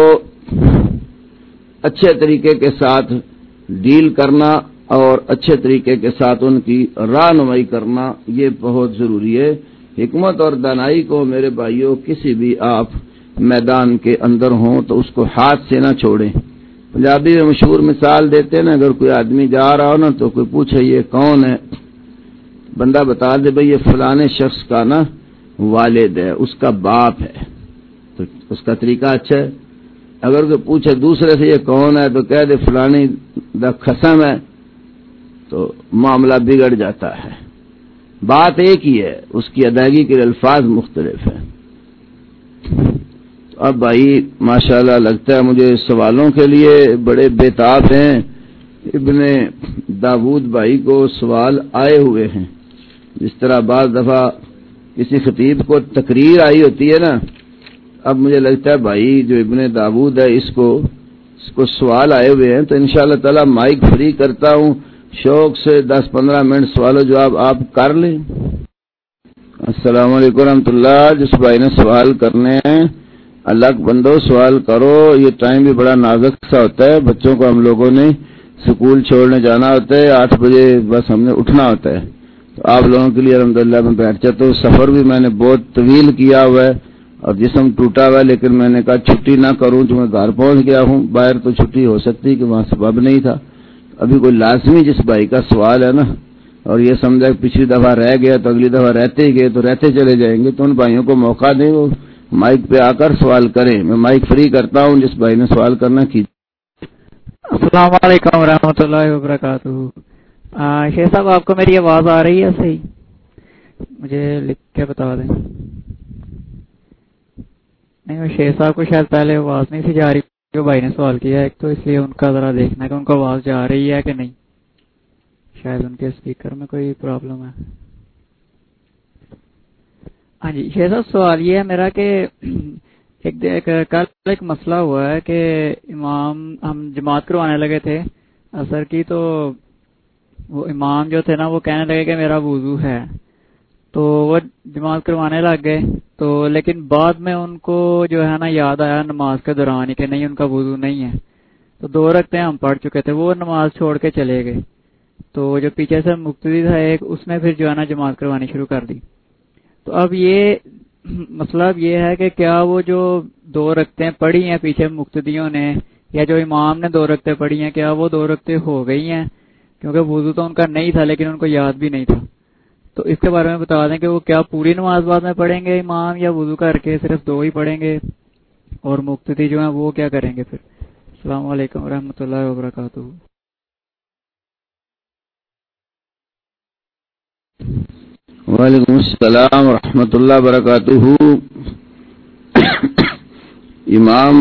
اچھے طریقے کے ساتھ ڈیل کرنا اور اچھے طریقے کے ساتھ ان کی رہنمائی کرنا یہ بہت ضروری ہے۔ حکمت اور دانائی کو میرے بھائیوں کسی بھی آپ میدان کے اندر ہوں تو اس کو ہاتھ سے نہ چھوڑیں۔ پنجابی میں مشہور مثال دیتے ہیں نا، اگر کوئی آدمی جا رہا ہو نا تو کوئی پوچھے یہ کون ہے، بندہ بتا دے بھئی یہ فلانے شخص کا نا والد ہے، اس کا باپ ہے، تو اس کا طریقہ اچھا ہے۔ اگر کوئی پوچھے دوسرے سے یہ کون ہے تو کہہ دے فلانی دا قسم ہے، تو معاملہ بگڑ جاتا ہے۔ بات ایک ہی ہے، اس کی ادائیگی کے الفاظ مختلف ہیں۔ اب بھائی ماشاءاللہ لگتا ہے مجھے سوالوں کے لیے بڑے بےتاب ہیں۔ ابن داود بھائی کو سوال آئے ہوئے ہیں، جس طرح بعض دفعہ کسی خطیب کو تقریر آئی ہوتی ہے نا، اب مجھے لگتا ہے بھائی جو ابن داود ہے اس کو اس کو سوال آئے ہوئے ہیں، تو انشاءاللہ تعالی مائک فری کرتا ہوں، شوق سے دس پندرہ منٹ سوال و جواب آپ کر لیں۔ السلام علیکم ورحمۃ اللہ۔ جس بھائی نے سوال کرنے ہیں اللہ کے بندو سوال کرو، یہ ٹائم بھی بڑا نازک سا ہوتا ہے، بچوں کو ہم لوگوں نے سکول چھوڑنے جانا ہوتا ہے، آٹھ بجے بس ہم نے اٹھنا ہوتا ہے، تو آپ لوگوں کے لیے الحمدللہ میں بیٹھ جاتا ہوں۔ سفر بھی میں نے بہت طویل کیا ہوا ہے اور جسم ٹوٹا ہوا ہے، لیکن میں نے کہا چھٹی نہ کروں تو میں گھر پہنچ گیا ہوں، باہر تو چھٹی ہو سکتی کہ وہاں سبب نہیں تھا۔ ابھی کوئی لازمی جس بھائی کا سوال ہے نا اور یہ سمجھا کہ پچھلی دفعہ رہ گیا تو اگلی دفعہ رہتے ہی گئے تو رہتے چلے جائیں گے، تو ان بھائیوں کو موقع دیں وہ مائک پہ آ کر سوال کریں۔ میں مائک فری کرتا ہوں، جس بھائی نے سوال کرنا کیجیے۔ السلام علیکم ورحمۃ اللہ وبرکاتہ۔ شیخ صاحب آپ کو میری آواز آ رہی ہے صحیح؟ مجھے لکھ کے بتا دیں۔ نہیں شیخ صاحب کو شاید پہلے آواز نہیں سی جا رہی، جو بھائی نے سوال کیا ہے تو اس لیے ان کا ذرا دیکھنا ہے کہ ان کو آواز جا رہی ہے کہ نہیں، شاید ان کے اسپیکر میں کوئی پرابلم ہے۔ ہاں جی شیخ صاحب سوال یہ ہے میرا کہ ایک کل ایک مسئلہ ہوا ہے کہ امام ہم جماعت کروانے لگے تھے عصر کی، تو وہ امام جو تھے نا وہ کہنے لگے کہ میرا وضو ہے، تو وہ جماعت کروانے لگ گئے، تو لیکن بعد میں ان کو جو ہے نا یاد آیا نماز کے دوران ہی کہ نہیں ان کا وضو نہیں ہے، تو دو رکعتیں ہم پڑھ چکے تھے، وہ نماز چھوڑ کے چلے گئے، تو جو پیچھے سے مقتدی تھا ایک اس نے پھر جو ہے نا جماعت کروانی شروع کر دی۔ تو اب یہ مسئلہ یہ ہے کہ کیا وہ جو دو رکعتیں پڑھی ہیں پیچھے مقتدیوں نے یا جو امام نے دو رکعتیں پڑھی ہیں کیا وہ دو رکعتیں ہو گئی ہیں، کیونکہ وضو تو ان کا نہیں تھا لیکن ان کو یاد بھی نہیں تھا، تو اس کے بارے میں بتا دیں کہ وہ کیا پوری نماز بعد میں پڑھیں گے امام یا وضو کر کے صرف دو ہی پڑھیں گے، اور مقتدی جو ہیں وہ کیا کریں گے پھر۔ السلام علیکم ورحمۃ اللہ وبرکاتہ۔ وعلیکم السلام ورحمۃ اللہ وبرکاتہ۔ امام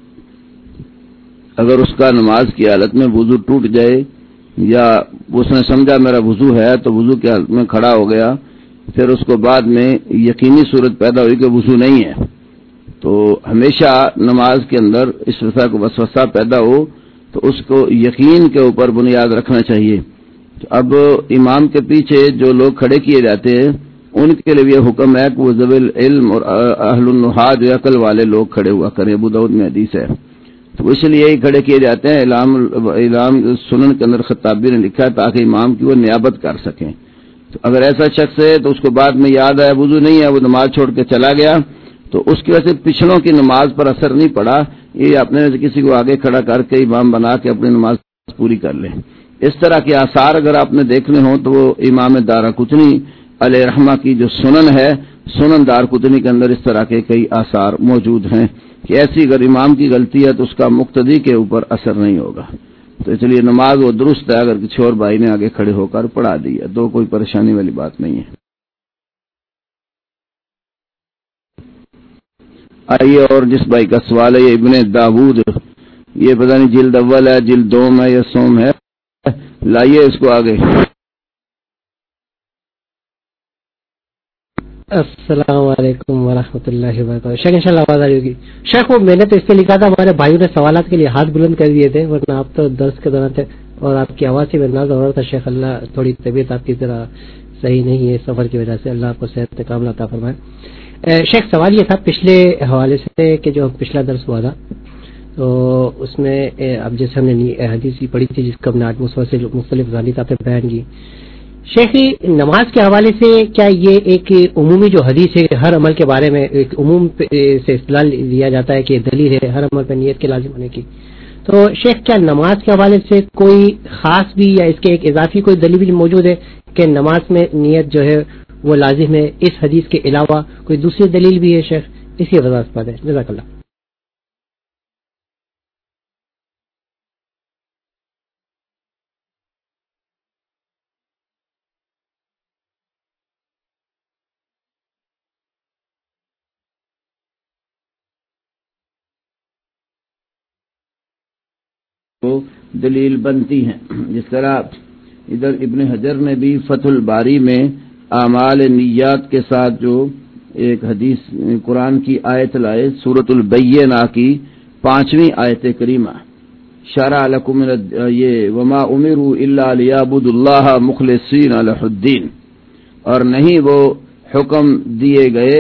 اگر اس کا نماز کی حالت میں وضو ٹوٹ جائے یا اس نے سمجھا میرا وضو ہے تو وضو کی حالت میں کھڑا ہو گیا، پھر اس کو بعد میں یقینی صورت پیدا ہوئی کہ وضو نہیں ہے، تو ہمیشہ نماز کے اندر اس طرح کو وسوسہ پیدا ہو تو اس کو یقین کے اوپر بنیاد رکھنا چاہیے۔ اب امام کے پیچھے جو لوگ کھڑے کیے جاتے ہیں ان کے لیے یہ حکم ہے کہ وہ ذوی علم اور اہل النحا جو عقل والے لوگ کھڑے ہوا کریں، ابو داؤد میں حدیث ہے، تو اس لیے ہی کھڑے کیے جاتے ہیں۔ اعلام اعلام سنن کے اندر خطابی نے لکھا ہے تاکہ امام کی وہ نیابت کر سکیں۔ تو اگر ایسا شخص ہے تو اس کو بعد میں یاد آیا وضو نہیں ہے، وہ نماز چھوڑ کے چلا گیا، تو اس کی وجہ سے پچھلوں کی نماز پر اثر نہیں پڑا، یہ اپنے کسی کو آگے کھڑا کر کے امام بنا کے اپنی نماز پوری کر لیں۔ اس طرح کے آثار اگر آپ نے دیکھنے ہوں تو وہ امام دارقطنی علیہ رحمہ کی جو سنن ہے، سنن دارقطنی کے اندر اس طرح کے کئی آثار موجود ہیں کہ ایسی اگر امام کی غلطی ہے تو اس کا مقتدی کے اوپر اثر نہیں ہوگا، تو اس لیے نماز وہ درست ہے اگر کسی اور بھائی نے آگے کھڑے ہو کر پڑھا دی ہے، تو کوئی پریشانی والی بات نہیں ہے۔ آئیے اور جس بھائی کا سوال ہے یہ ابن داود، یہ پتہ نہیں جلد اول ہے جلد دوم ہے یا سوم ہے، لائیے اس کو آگے۔ السلام علیکم ورحمۃ اللہ وبرکاتہ. شیخ انشاءاللہ آواز آ رہی ہوگی. شیخ وہ میں نے تو اس پہ لکھا تھا, ہمارے بھائیوں نے سوالات کے لیے ہاتھ بلند کر دیے تھے, ورنہ آپ تو درس کے دوران تھے اور آپ کی آواز سے میں اندازہ ہو رہا تھا شیخ اللہ تھوڑی طبیعت آپ کی ذرا صحیح نہیں ہے سفر کی وجہ سے, اللہ آپ کو صحت کاملہ عطا فرمائے. شیخ سوال یہ تھا پچھلے حوالے سے کہ جو پچھلا درس ہوا تھا تو اس میں اب جیسے ہم نے حدیث پڑھی تھی جس کو ہم نے آج مختلف ذالیت آپ نے بیان کی. شیخی نماز کے حوالے سے کیا یہ ایک عمومی جو حدیث ہے ہر عمل کے بارے میں ایک عموم سے استدلال لیا جاتا ہے کہ دلیل ہے ہر عمل پہ نیت کے لازم ہونے کی, تو شیخ کیا نماز کے حوالے سے کوئی خاص بھی یا اس کے ایک اضافی کوئی دلیل بھی موجود ہے کہ نماز میں نیت جو ہے وہ لازم ہے, اس حدیث کے علاوہ کوئی دوسری دلیل بھی ہے شیخ, اس کی وضاحت بات ہے. جزاک اللہ. دلیل بنتی ہیں, جس طرح ادھر ابن حجر نے بھی فتح الباری میں اعمال نیات کے ساتھ جو ایک حدیث قرآن کی آیت لائے سورۃ البینہ کی پانچویں آیت کریمہ, شرع لکم یہ وما امروا الا لیعبدوا اللہ مخلصین لہ الدین, اور نہیں وہ حکم دیے گئے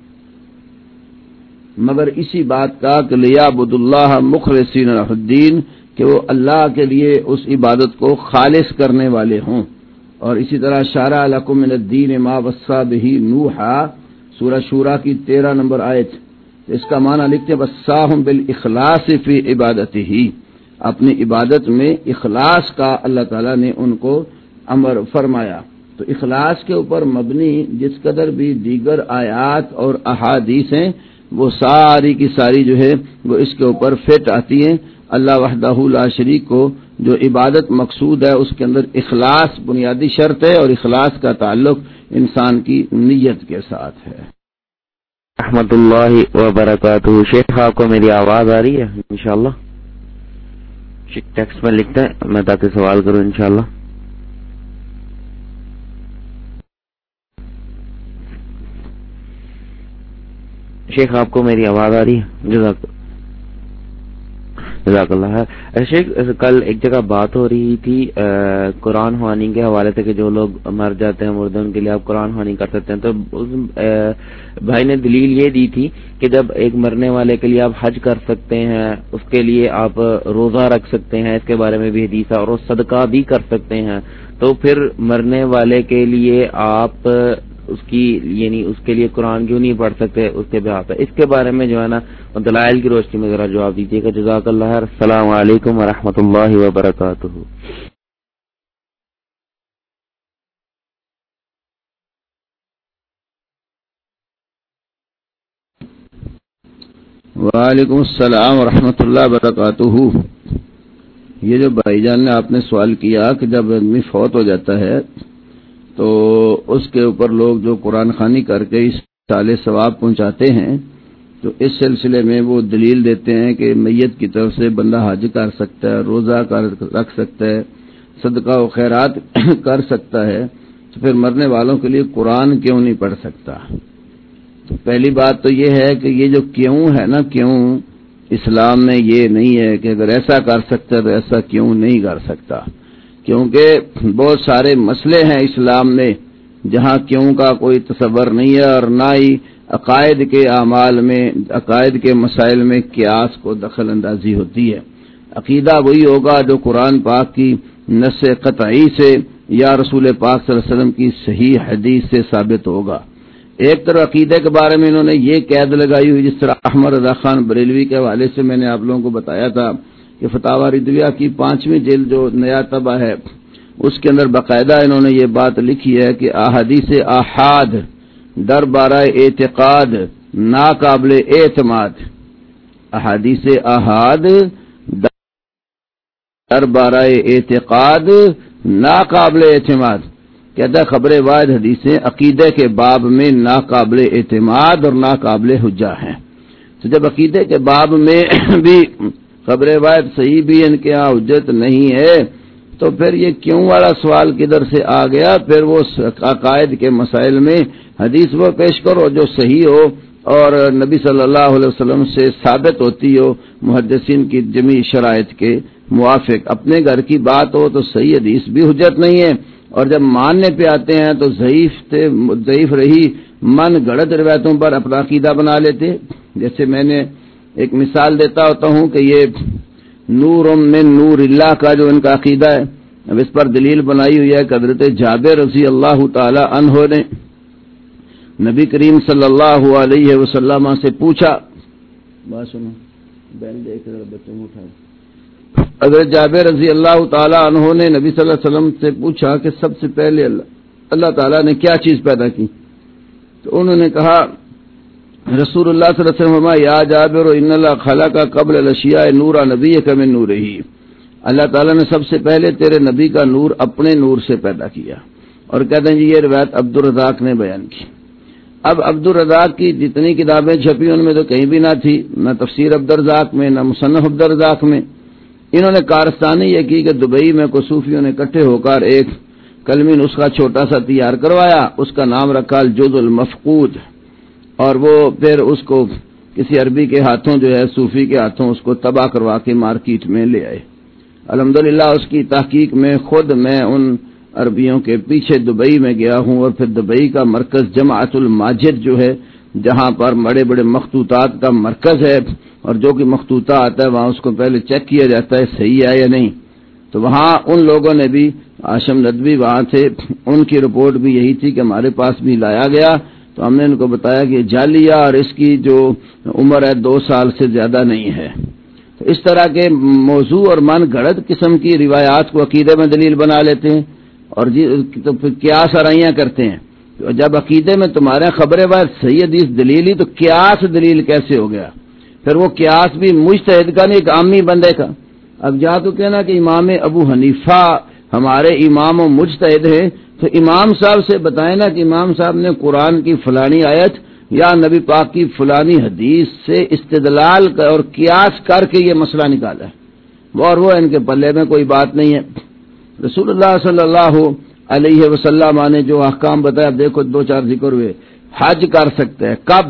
مگر اسی بات کا کہ لیعبدوا اللہ مخلصین لہ الدین, کہ وہ اللہ کے لیے اس عبادت کو خالص کرنے والے ہوں. اور اسی طرح شرع لکم من الدین ما وصی بہ نوح سورہ شورى کی تیرہ نمبر آیت, اس کا معنی لکھتے وصاہم بالاخلاص فی عبادتہ, اپنی عبادت میں اخلاص کا اللہ تعالیٰ نے ان کو امر فرمایا. تو اخلاص کے اوپر مبنی جس قدر بھی دیگر آیات اور احادیث ہیں وہ ساری کی ساری جو ہے وہ اس کے اوپر فٹ آتی ہیں. اللہ وحدہ لا شریک کو جو عبادت مقصود ہے اس کے اندر اخلاص بنیادی شرط ہے, اور اخلاص کا تعلق انسان کی نیت کے ساتھ ہے. رحمت اللہ وبرکاتہ. شیخ آپ کو میری آواز آ رہی ہے انشاءاللہ؟ ٹیکسٹ میں لکھتے ہیں میں تاکہ سوال کروں انشاءاللہ. شیخ آپ کو میری آواز آ رہی ہے؟ جزاک جزاک اللہ ہے. شیخ کل ایک جگہ بات ہو رہی تھی قرآن خوانی کے حوالے سے کہ جو لوگ مر جاتے ہیں مردوں کے لیے آپ قرآن خوانی کر سکتے ہیں, تو اس بھائی نے دلیل یہ دی تھی کہ جب ایک مرنے والے کے لیے آپ حج کر سکتے ہیں, اس کے لیے آپ روزہ رکھ سکتے ہیں, اس کے بارے میں بھی حدیث ہے, اور وہ صدقہ بھی کر سکتے ہیں, تو پھر مرنے والے کے لیے آپ اس کی یعنی اس کے لیے قرآن کیوں نہیں پڑھ سکتے اس کے بہا پہ؟ اس کے بارے میں جو ہے نا دلائل کی روشنی میں ذرا جواب دیجیے گا. جزاک اللہ. السلام علیکم ورحمۃ اللہ وبرکاتہ. وعلیکم السلام ورحمۃ اللہ وبرکاتہ. یہ جو بھائی جان نے آپ نے سوال کیا کہ جب آدمی فوت ہو جاتا ہے تو اس کے اوپر لوگ جو قرآن خوانی کر کے اس سال ثواب پہنچاتے ہیں, تو اس سلسلے میں وہ دلیل دیتے ہیں کہ میت کی طرف سے بندہ حج کر سکتا ہے, روزہ کر رکھ سکتا ہے, صدقہ و خیرات کر سکتا ہے, تو پھر مرنے والوں کے لیے قرآن کیوں نہیں پڑھ سکتا؟ تو پہلی بات تو یہ ہے کہ یہ جو کیوں ہے نا, کیوں اسلام میں یہ نہیں ہے کہ اگر ایسا کر سکتا ہے تو ایسا کیوں نہیں کر سکتا, کیونکہ بہت سارے مسئلے ہیں اسلام میں جہاں کیوں کا کوئی تصور نہیں ہے, اور نہ ہی عقائد کے اعمال میں عقائد کے مسائل میں قیاس کو دخل اندازی ہوتی ہے. عقیدہ وہی ہوگا جو قرآن پاک کی نص قطعی سے یا رسول پاک صلی اللہ علیہ وسلم کی صحیح حدیث سے ثابت ہوگا. ایک طرف عقیدے کے بارے میں انہوں نے یہ قید لگائی ہوئی, جس طرح احمد رضا خان بریلوی کے حوالے سے میں نے آپ لوگوں کو بتایا تھا کہ فتاوی رضویہ کی پانچویں جلد جو نیا طبع ہے اس کے اندر باقاعدہ انہوں نے یہ بات لکھی ہے کہ احادیث احاد در بارہ اعتقاد ناقابل اعتماد, احادیث احاد در بارہ اعتقاد ناقابل اعتماد, کہتا ہے خبر واحد حدیثیں عقیدے کے باب میں ناقابل اعتماد اور ناقابل حجہ ہیں. تو جب عقیدے کے باب میں بھی خبر واحد صحیح بھی ان کے یہاں حجت نہیں ہے, تو پھر یہ کیوں والا سوال کدھر سے آ گیا؟ پھر وہ عقائد کے مسائل میں حدیث وہ پیش کرو جو صحیح ہو اور نبی صلی اللہ علیہ وسلم سے ثابت ہوتی ہو محدثین کی جمیع شرائط کے موافق. اپنے گھر کی بات ہو تو صحیح حدیث بھی حجت نہیں ہے، اور جب ماننے پہ آتے ہیں تو ضعیف تھے ضعیف رہی من گڑت روایتوں پر اپنا عقیدہ بنا لیتے. جیسے میں نے ایک مثال دیتا ہوتا ہوں کہ یہ نور من نور اللہ کا جو ان کا عقیدہ ہے، اب اس پر دلیل بنائی ہوئی ہے کہ حضرت جابر رضی اللہ تعالی عنہ نے نبی کریم صلی اللہ علیہ وسلم سے پوچھا، بات سنو بیل دیکھ رہے بچوں کو اٹھا، حضرت جابر رضی اللہ تعالی عنہ نے نبی صلی اللہ علیہ وسلم سے پوچھا کہ سب سے پہلے اللہ اللہ تعالیٰ نے کیا چیز پیدا کی؟ تو انہوں نے کہا رسول اللہ صلی اللہ علیہ وسلم یا جابر ان اللہ خلق قبل الاشیاء نورا نبیک من نورہ، اللہ تعالیٰ نے سب سے پہلے تیرے نبی کا نور اپنے نور سے پیدا کیا. اور کہتے ہیں جی یہ روایت عبد الرزاق نے بیان کی. اب عبد الرزاق کی جتنی کتابیں چھپی ان میں تو کہیں بھی نہ تھی، نہ تفسیر عبد الرزاق میں نہ مصنف عبد الرزاق میں. انہوں نے کارستانی یہ کی کہ دبئی میں کوئی صوفیوں نے اکٹھے ہو کر ایک کلمی نسخہ چھوٹا سا تیار کروایا، اس کا نام رکھا الجزء المفقود، اور وہ پھر اس کو کسی عربی کے ہاتھوں جو ہے صوفی کے ہاتھوں اس کو تباہ کروا کے مارکیٹ میں لے آئے. الحمدللہ اس کی تحقیق میں خود میں ان عربیوں کے پیچھے دبئی میں گیا ہوں، اور پھر دبئی کا مرکز جماعت الماجد جو ہے جہاں پر بڑے بڑے مخطوطات کا مرکز ہے، اور جو کہ مخطوطہ آتا ہے وہاں اس کو پہلے چیک کیا جاتا ہے صحیح ہے یا نہیں. تو وہاں ان لوگوں نے بھی ہاشم ندوی وہاں تھے، ان کی رپورٹ بھی یہی تھی کہ ہمارے پاس بھی لایا گیا. تو ہم نے ان کو بتایا کہ جعلیہ اور اس کی جو عمر ہے دو سال سے زیادہ نہیں ہے. تو اس طرح کے موضوع اور من گھڑت قسم کی روایات کو عقیدے میں دلیل بنا لیتے ہیں، اور جی تو پھر قیاس آرائیاں کرتے ہیں. تو جب عقیدے میں تمہارے خبریں بات صحیح حدیث دلیل ہی تو قیاس دلیل کیسے ہو گیا؟ پھر وہ قیاس بھی مجتہد کا نہیں، ایک عامی بندے کا. اب جہاں تو کہنا کہ امام ابو حنیفہ ہمارے امام و مجتہد ہیں، تو امام صاحب سے بتائیں نا کہ امام صاحب نے قرآن کی فلانی آیت یا نبی پاک کی فلانی حدیث سے استدلال اور قیاس کر کے یہ مسئلہ نکالا ہے، اور وہ ان کے پلے میں کوئی بات نہیں ہے. رسول اللہ صلی اللہ علیہ وسلم نے جو احکام بتایا، دیکھو دو چار ذکر ہوئے. حج کر سکتے ہیں، کب؟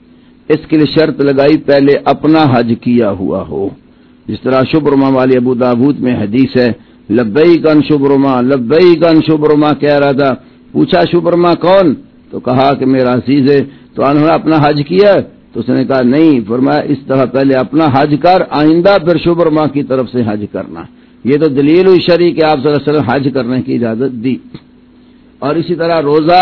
اس کے لیے شرط لگائی پہلے اپنا حج کیا ہوا ہو. جس طرح شبرما والی ابو داود میں حدیث ہے لبیک ان شبرما لبیک ان شبرما کہہ رہا تھا. پوچھا شبرما کون؟ تو کہا کہ میرا عزیز ہے. تو انہوں نے اپنا حج کیا؟ تو اس نے کہا نہیں. فرمایا اس طرح پہلے اپنا حج کر، آئندہ پھر شبرما کی طرف سے حج کرنا. یہ تو دلیل ہوئی شرعی کہ آپ صلی اللہ علیہ وسلم حج کرنے کی اجازت دی. اور اسی طرح روزہ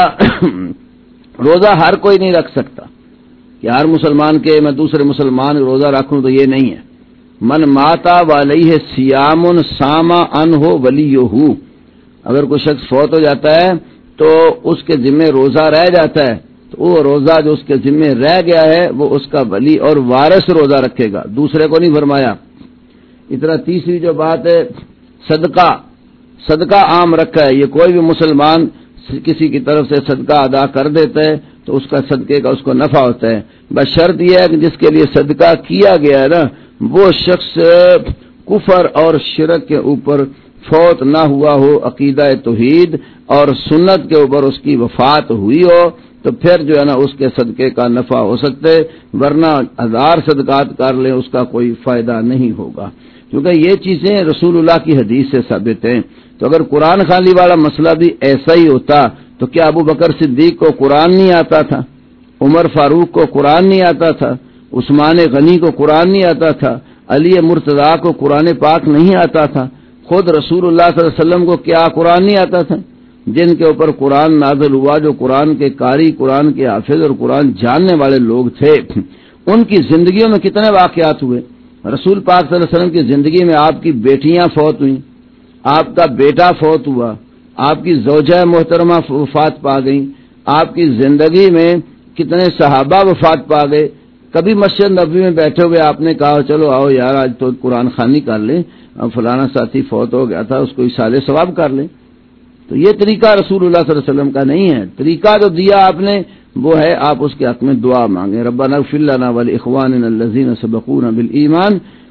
روزہ ہر کوئی نہیں رکھ سکتا کہ ہر مسلمان کے میں دوسرے مسلمان روزہ رکھوں، تو یہ نہیں ہے. من ماتا والیہ سیام ساما ان ہو ولی ہو، اگر کوئی شخص فوت ہو جاتا ہے تو اس کے ذمہ روزہ رہ جاتا ہے، تو وہ روزہ جو اس کے ذمہ رہ گیا ہے وہ اس کا ولی اور وارث روزہ رکھے گا، دوسرے کو نہیں فرمایا. اس طرح تیسری جو بات ہے صدقہ صدقہ عام رکھا ہے. یہ کوئی بھی مسلمان کسی کی طرف سے صدقہ ادا کر دیتا ہے تو اس کا صدقے کا اس کو نفع ہوتا ہے. بس شرط یہ ہے کہ جس کے لیے صدقہ کیا گیا ہے نا وہ شخص کفر اور شرک کے اوپر فوت نہ ہوا ہو، عقیدہ توحید اور سنت کے اوپر اس کی وفات ہوئی ہو، تو پھر جو ہے نا اس کے صدقے کا نفع ہو سکتے، ورنہ ہزار صدقات کر لیں اس کا کوئی فائدہ نہیں ہوگا، کیونکہ یہ چیزیں رسول اللہ کی حدیث سے ثابت ہیں. تو اگر قرآن خانی والا مسئلہ بھی ایسا ہی ہوتا تو کیا ابو بکر صدیق کو قرآن نہیں آتا تھا؟ عمر فاروق کو قرآن نہیں آتا تھا؟ عثمان غنی کو قرآن نہیں آتا تھا؟ علی مرتضیٰ کو قرآن پاک نہیں آتا تھا؟ خود رسول اللہ صلی اللہ علیہ وسلم کو کیا قرآن نہیں آتا تھا؟ جن کے اوپر قرآن نازل ہوا، جو قرآن کے قاری، قرآن کے حافظ اور قرآن جاننے والے لوگ تھے، ان کی زندگیوں میں کتنے واقعات ہوئے. رسول پاک صلی اللہ علیہ وسلم کی زندگی میں آپ کی بیٹیاں فوت ہوئیں، آپ کا بیٹا فوت ہوا، آپ کی زوجہ محترمہ وفات پا گئیں، آپ کی زندگی میں کتنے صحابہ وفات پا گئے. کبھی مسجد نبوی میں بیٹھے ہوئے آپ نے کہا چلو آؤ یار آج تو قرآن خوانی کر لیں، فلانا ساتھی فوت ہو گیا تھا اس کو اصالہ ثواب کر لیں. تو یہ طریقہ رسول اللہ صلی اللہ علیہ وسلم کا نہیں ہے. طریقہ جو دیا آپ نے وہ ہے آپ اس کے حق میں دعا مانگیں، ربنا اغفر لنا ولاخواننا الذین سبقونا بالایمان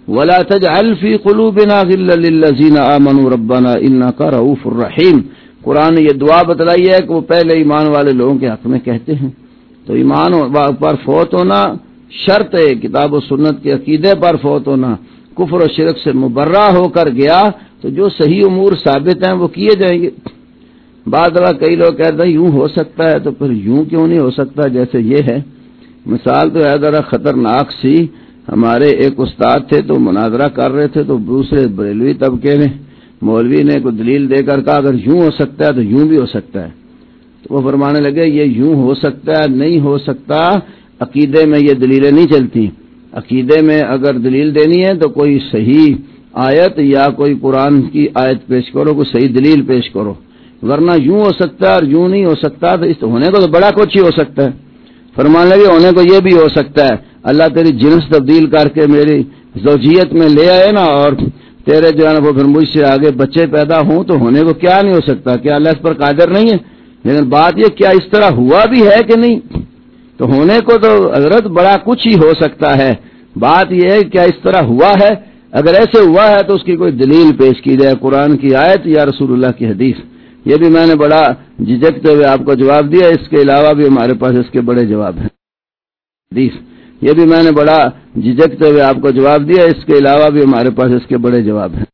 ولا تجعل فی قلوبنا غلا للذین آمنوا ربنا انک رؤوف الرحیم. قرآن نے یہ دعا بتلائی ہے کہ وہ پہلے ایمان والے لوگوں کے حق میں کہتے ہیں. تو ایمان پر فوت ہونا شرط ہے، کتاب و سنت کے عقیدے پر فوت ہونا، کفر و شرک سے مبرہ ہو کر گیا تو جو صحیح امور ثابت ہیں وہ کیے جائیں گے. بعض دفعہ کئی لوگ کہتے ہیں یوں ہو سکتا ہے، تو پھر یوں کیوں نہیں ہو سکتا؟ جیسے یہ ہے مثال تو ہے ذرا خطرناک سی. ہمارے ایک استاد تھے تو مناظرہ کر رہے تھے، تو دوسرے بریلوی طبقے نے مولوی نے کوئی دلیل دے کر کہا اگر یوں ہو سکتا ہے تو یوں بھی ہو سکتا ہے. تو وہ فرمانے لگے یہ یوں ہو سکتا ہے نہیں ہو سکتا، عقیدے میں یہ دلیلیں نہیں چلتی. عقیدے میں اگر دلیل دینی ہے تو کوئی صحیح آیت یا کوئی قرآن کی آیت پیش کرو، کوئی صحیح دلیل پیش کرو، ورنہ یوں ہو سکتا ہے اور یوں نہیں ہو سکتا. تو اس ہونے کو تو بڑا کچھ ہی ہو سکتا ہے. فرمان لگے ہونے کو یہ بھی ہو سکتا ہے، اللہ تیری جنس تبدیل کر کے میری زوجیت میں لے آئے نا، اور تیرے جو ہے نا وہ پھر مجھ سے آگے بچے پیدا ہوں، تو ہونے کو کیا نہیں ہو سکتا؟ کیا اللہ اس پر قادر نہیں ہے؟ لیکن بات یہ کیا اس طرح ہوا بھی ہے کہ نہیں؟ تو ہونے کو تو حضرت بڑا کچھ ہی ہو سکتا ہے. بات یہ ہے کیا اس طرح ہوا ہے؟ اگر ایسے ہوا ہے تو اس کی کوئی دلیل پیش کی جائے، قرآن کی آیت یا رسول اللہ کی حدیث. یہ بھی میں نے بڑا جھجکتے ہوئے آپ کو جواب دیا، اس کے علاوہ بھی ہمارے پاس اس کے بڑے جواب ہیں. حدیث یہ بھی میں نے بڑا جھجکتے ہوئے آپ کو جواب دیا، اس کے علاوہ بھی ہمارے پاس اس کے بڑے جواب ہیں.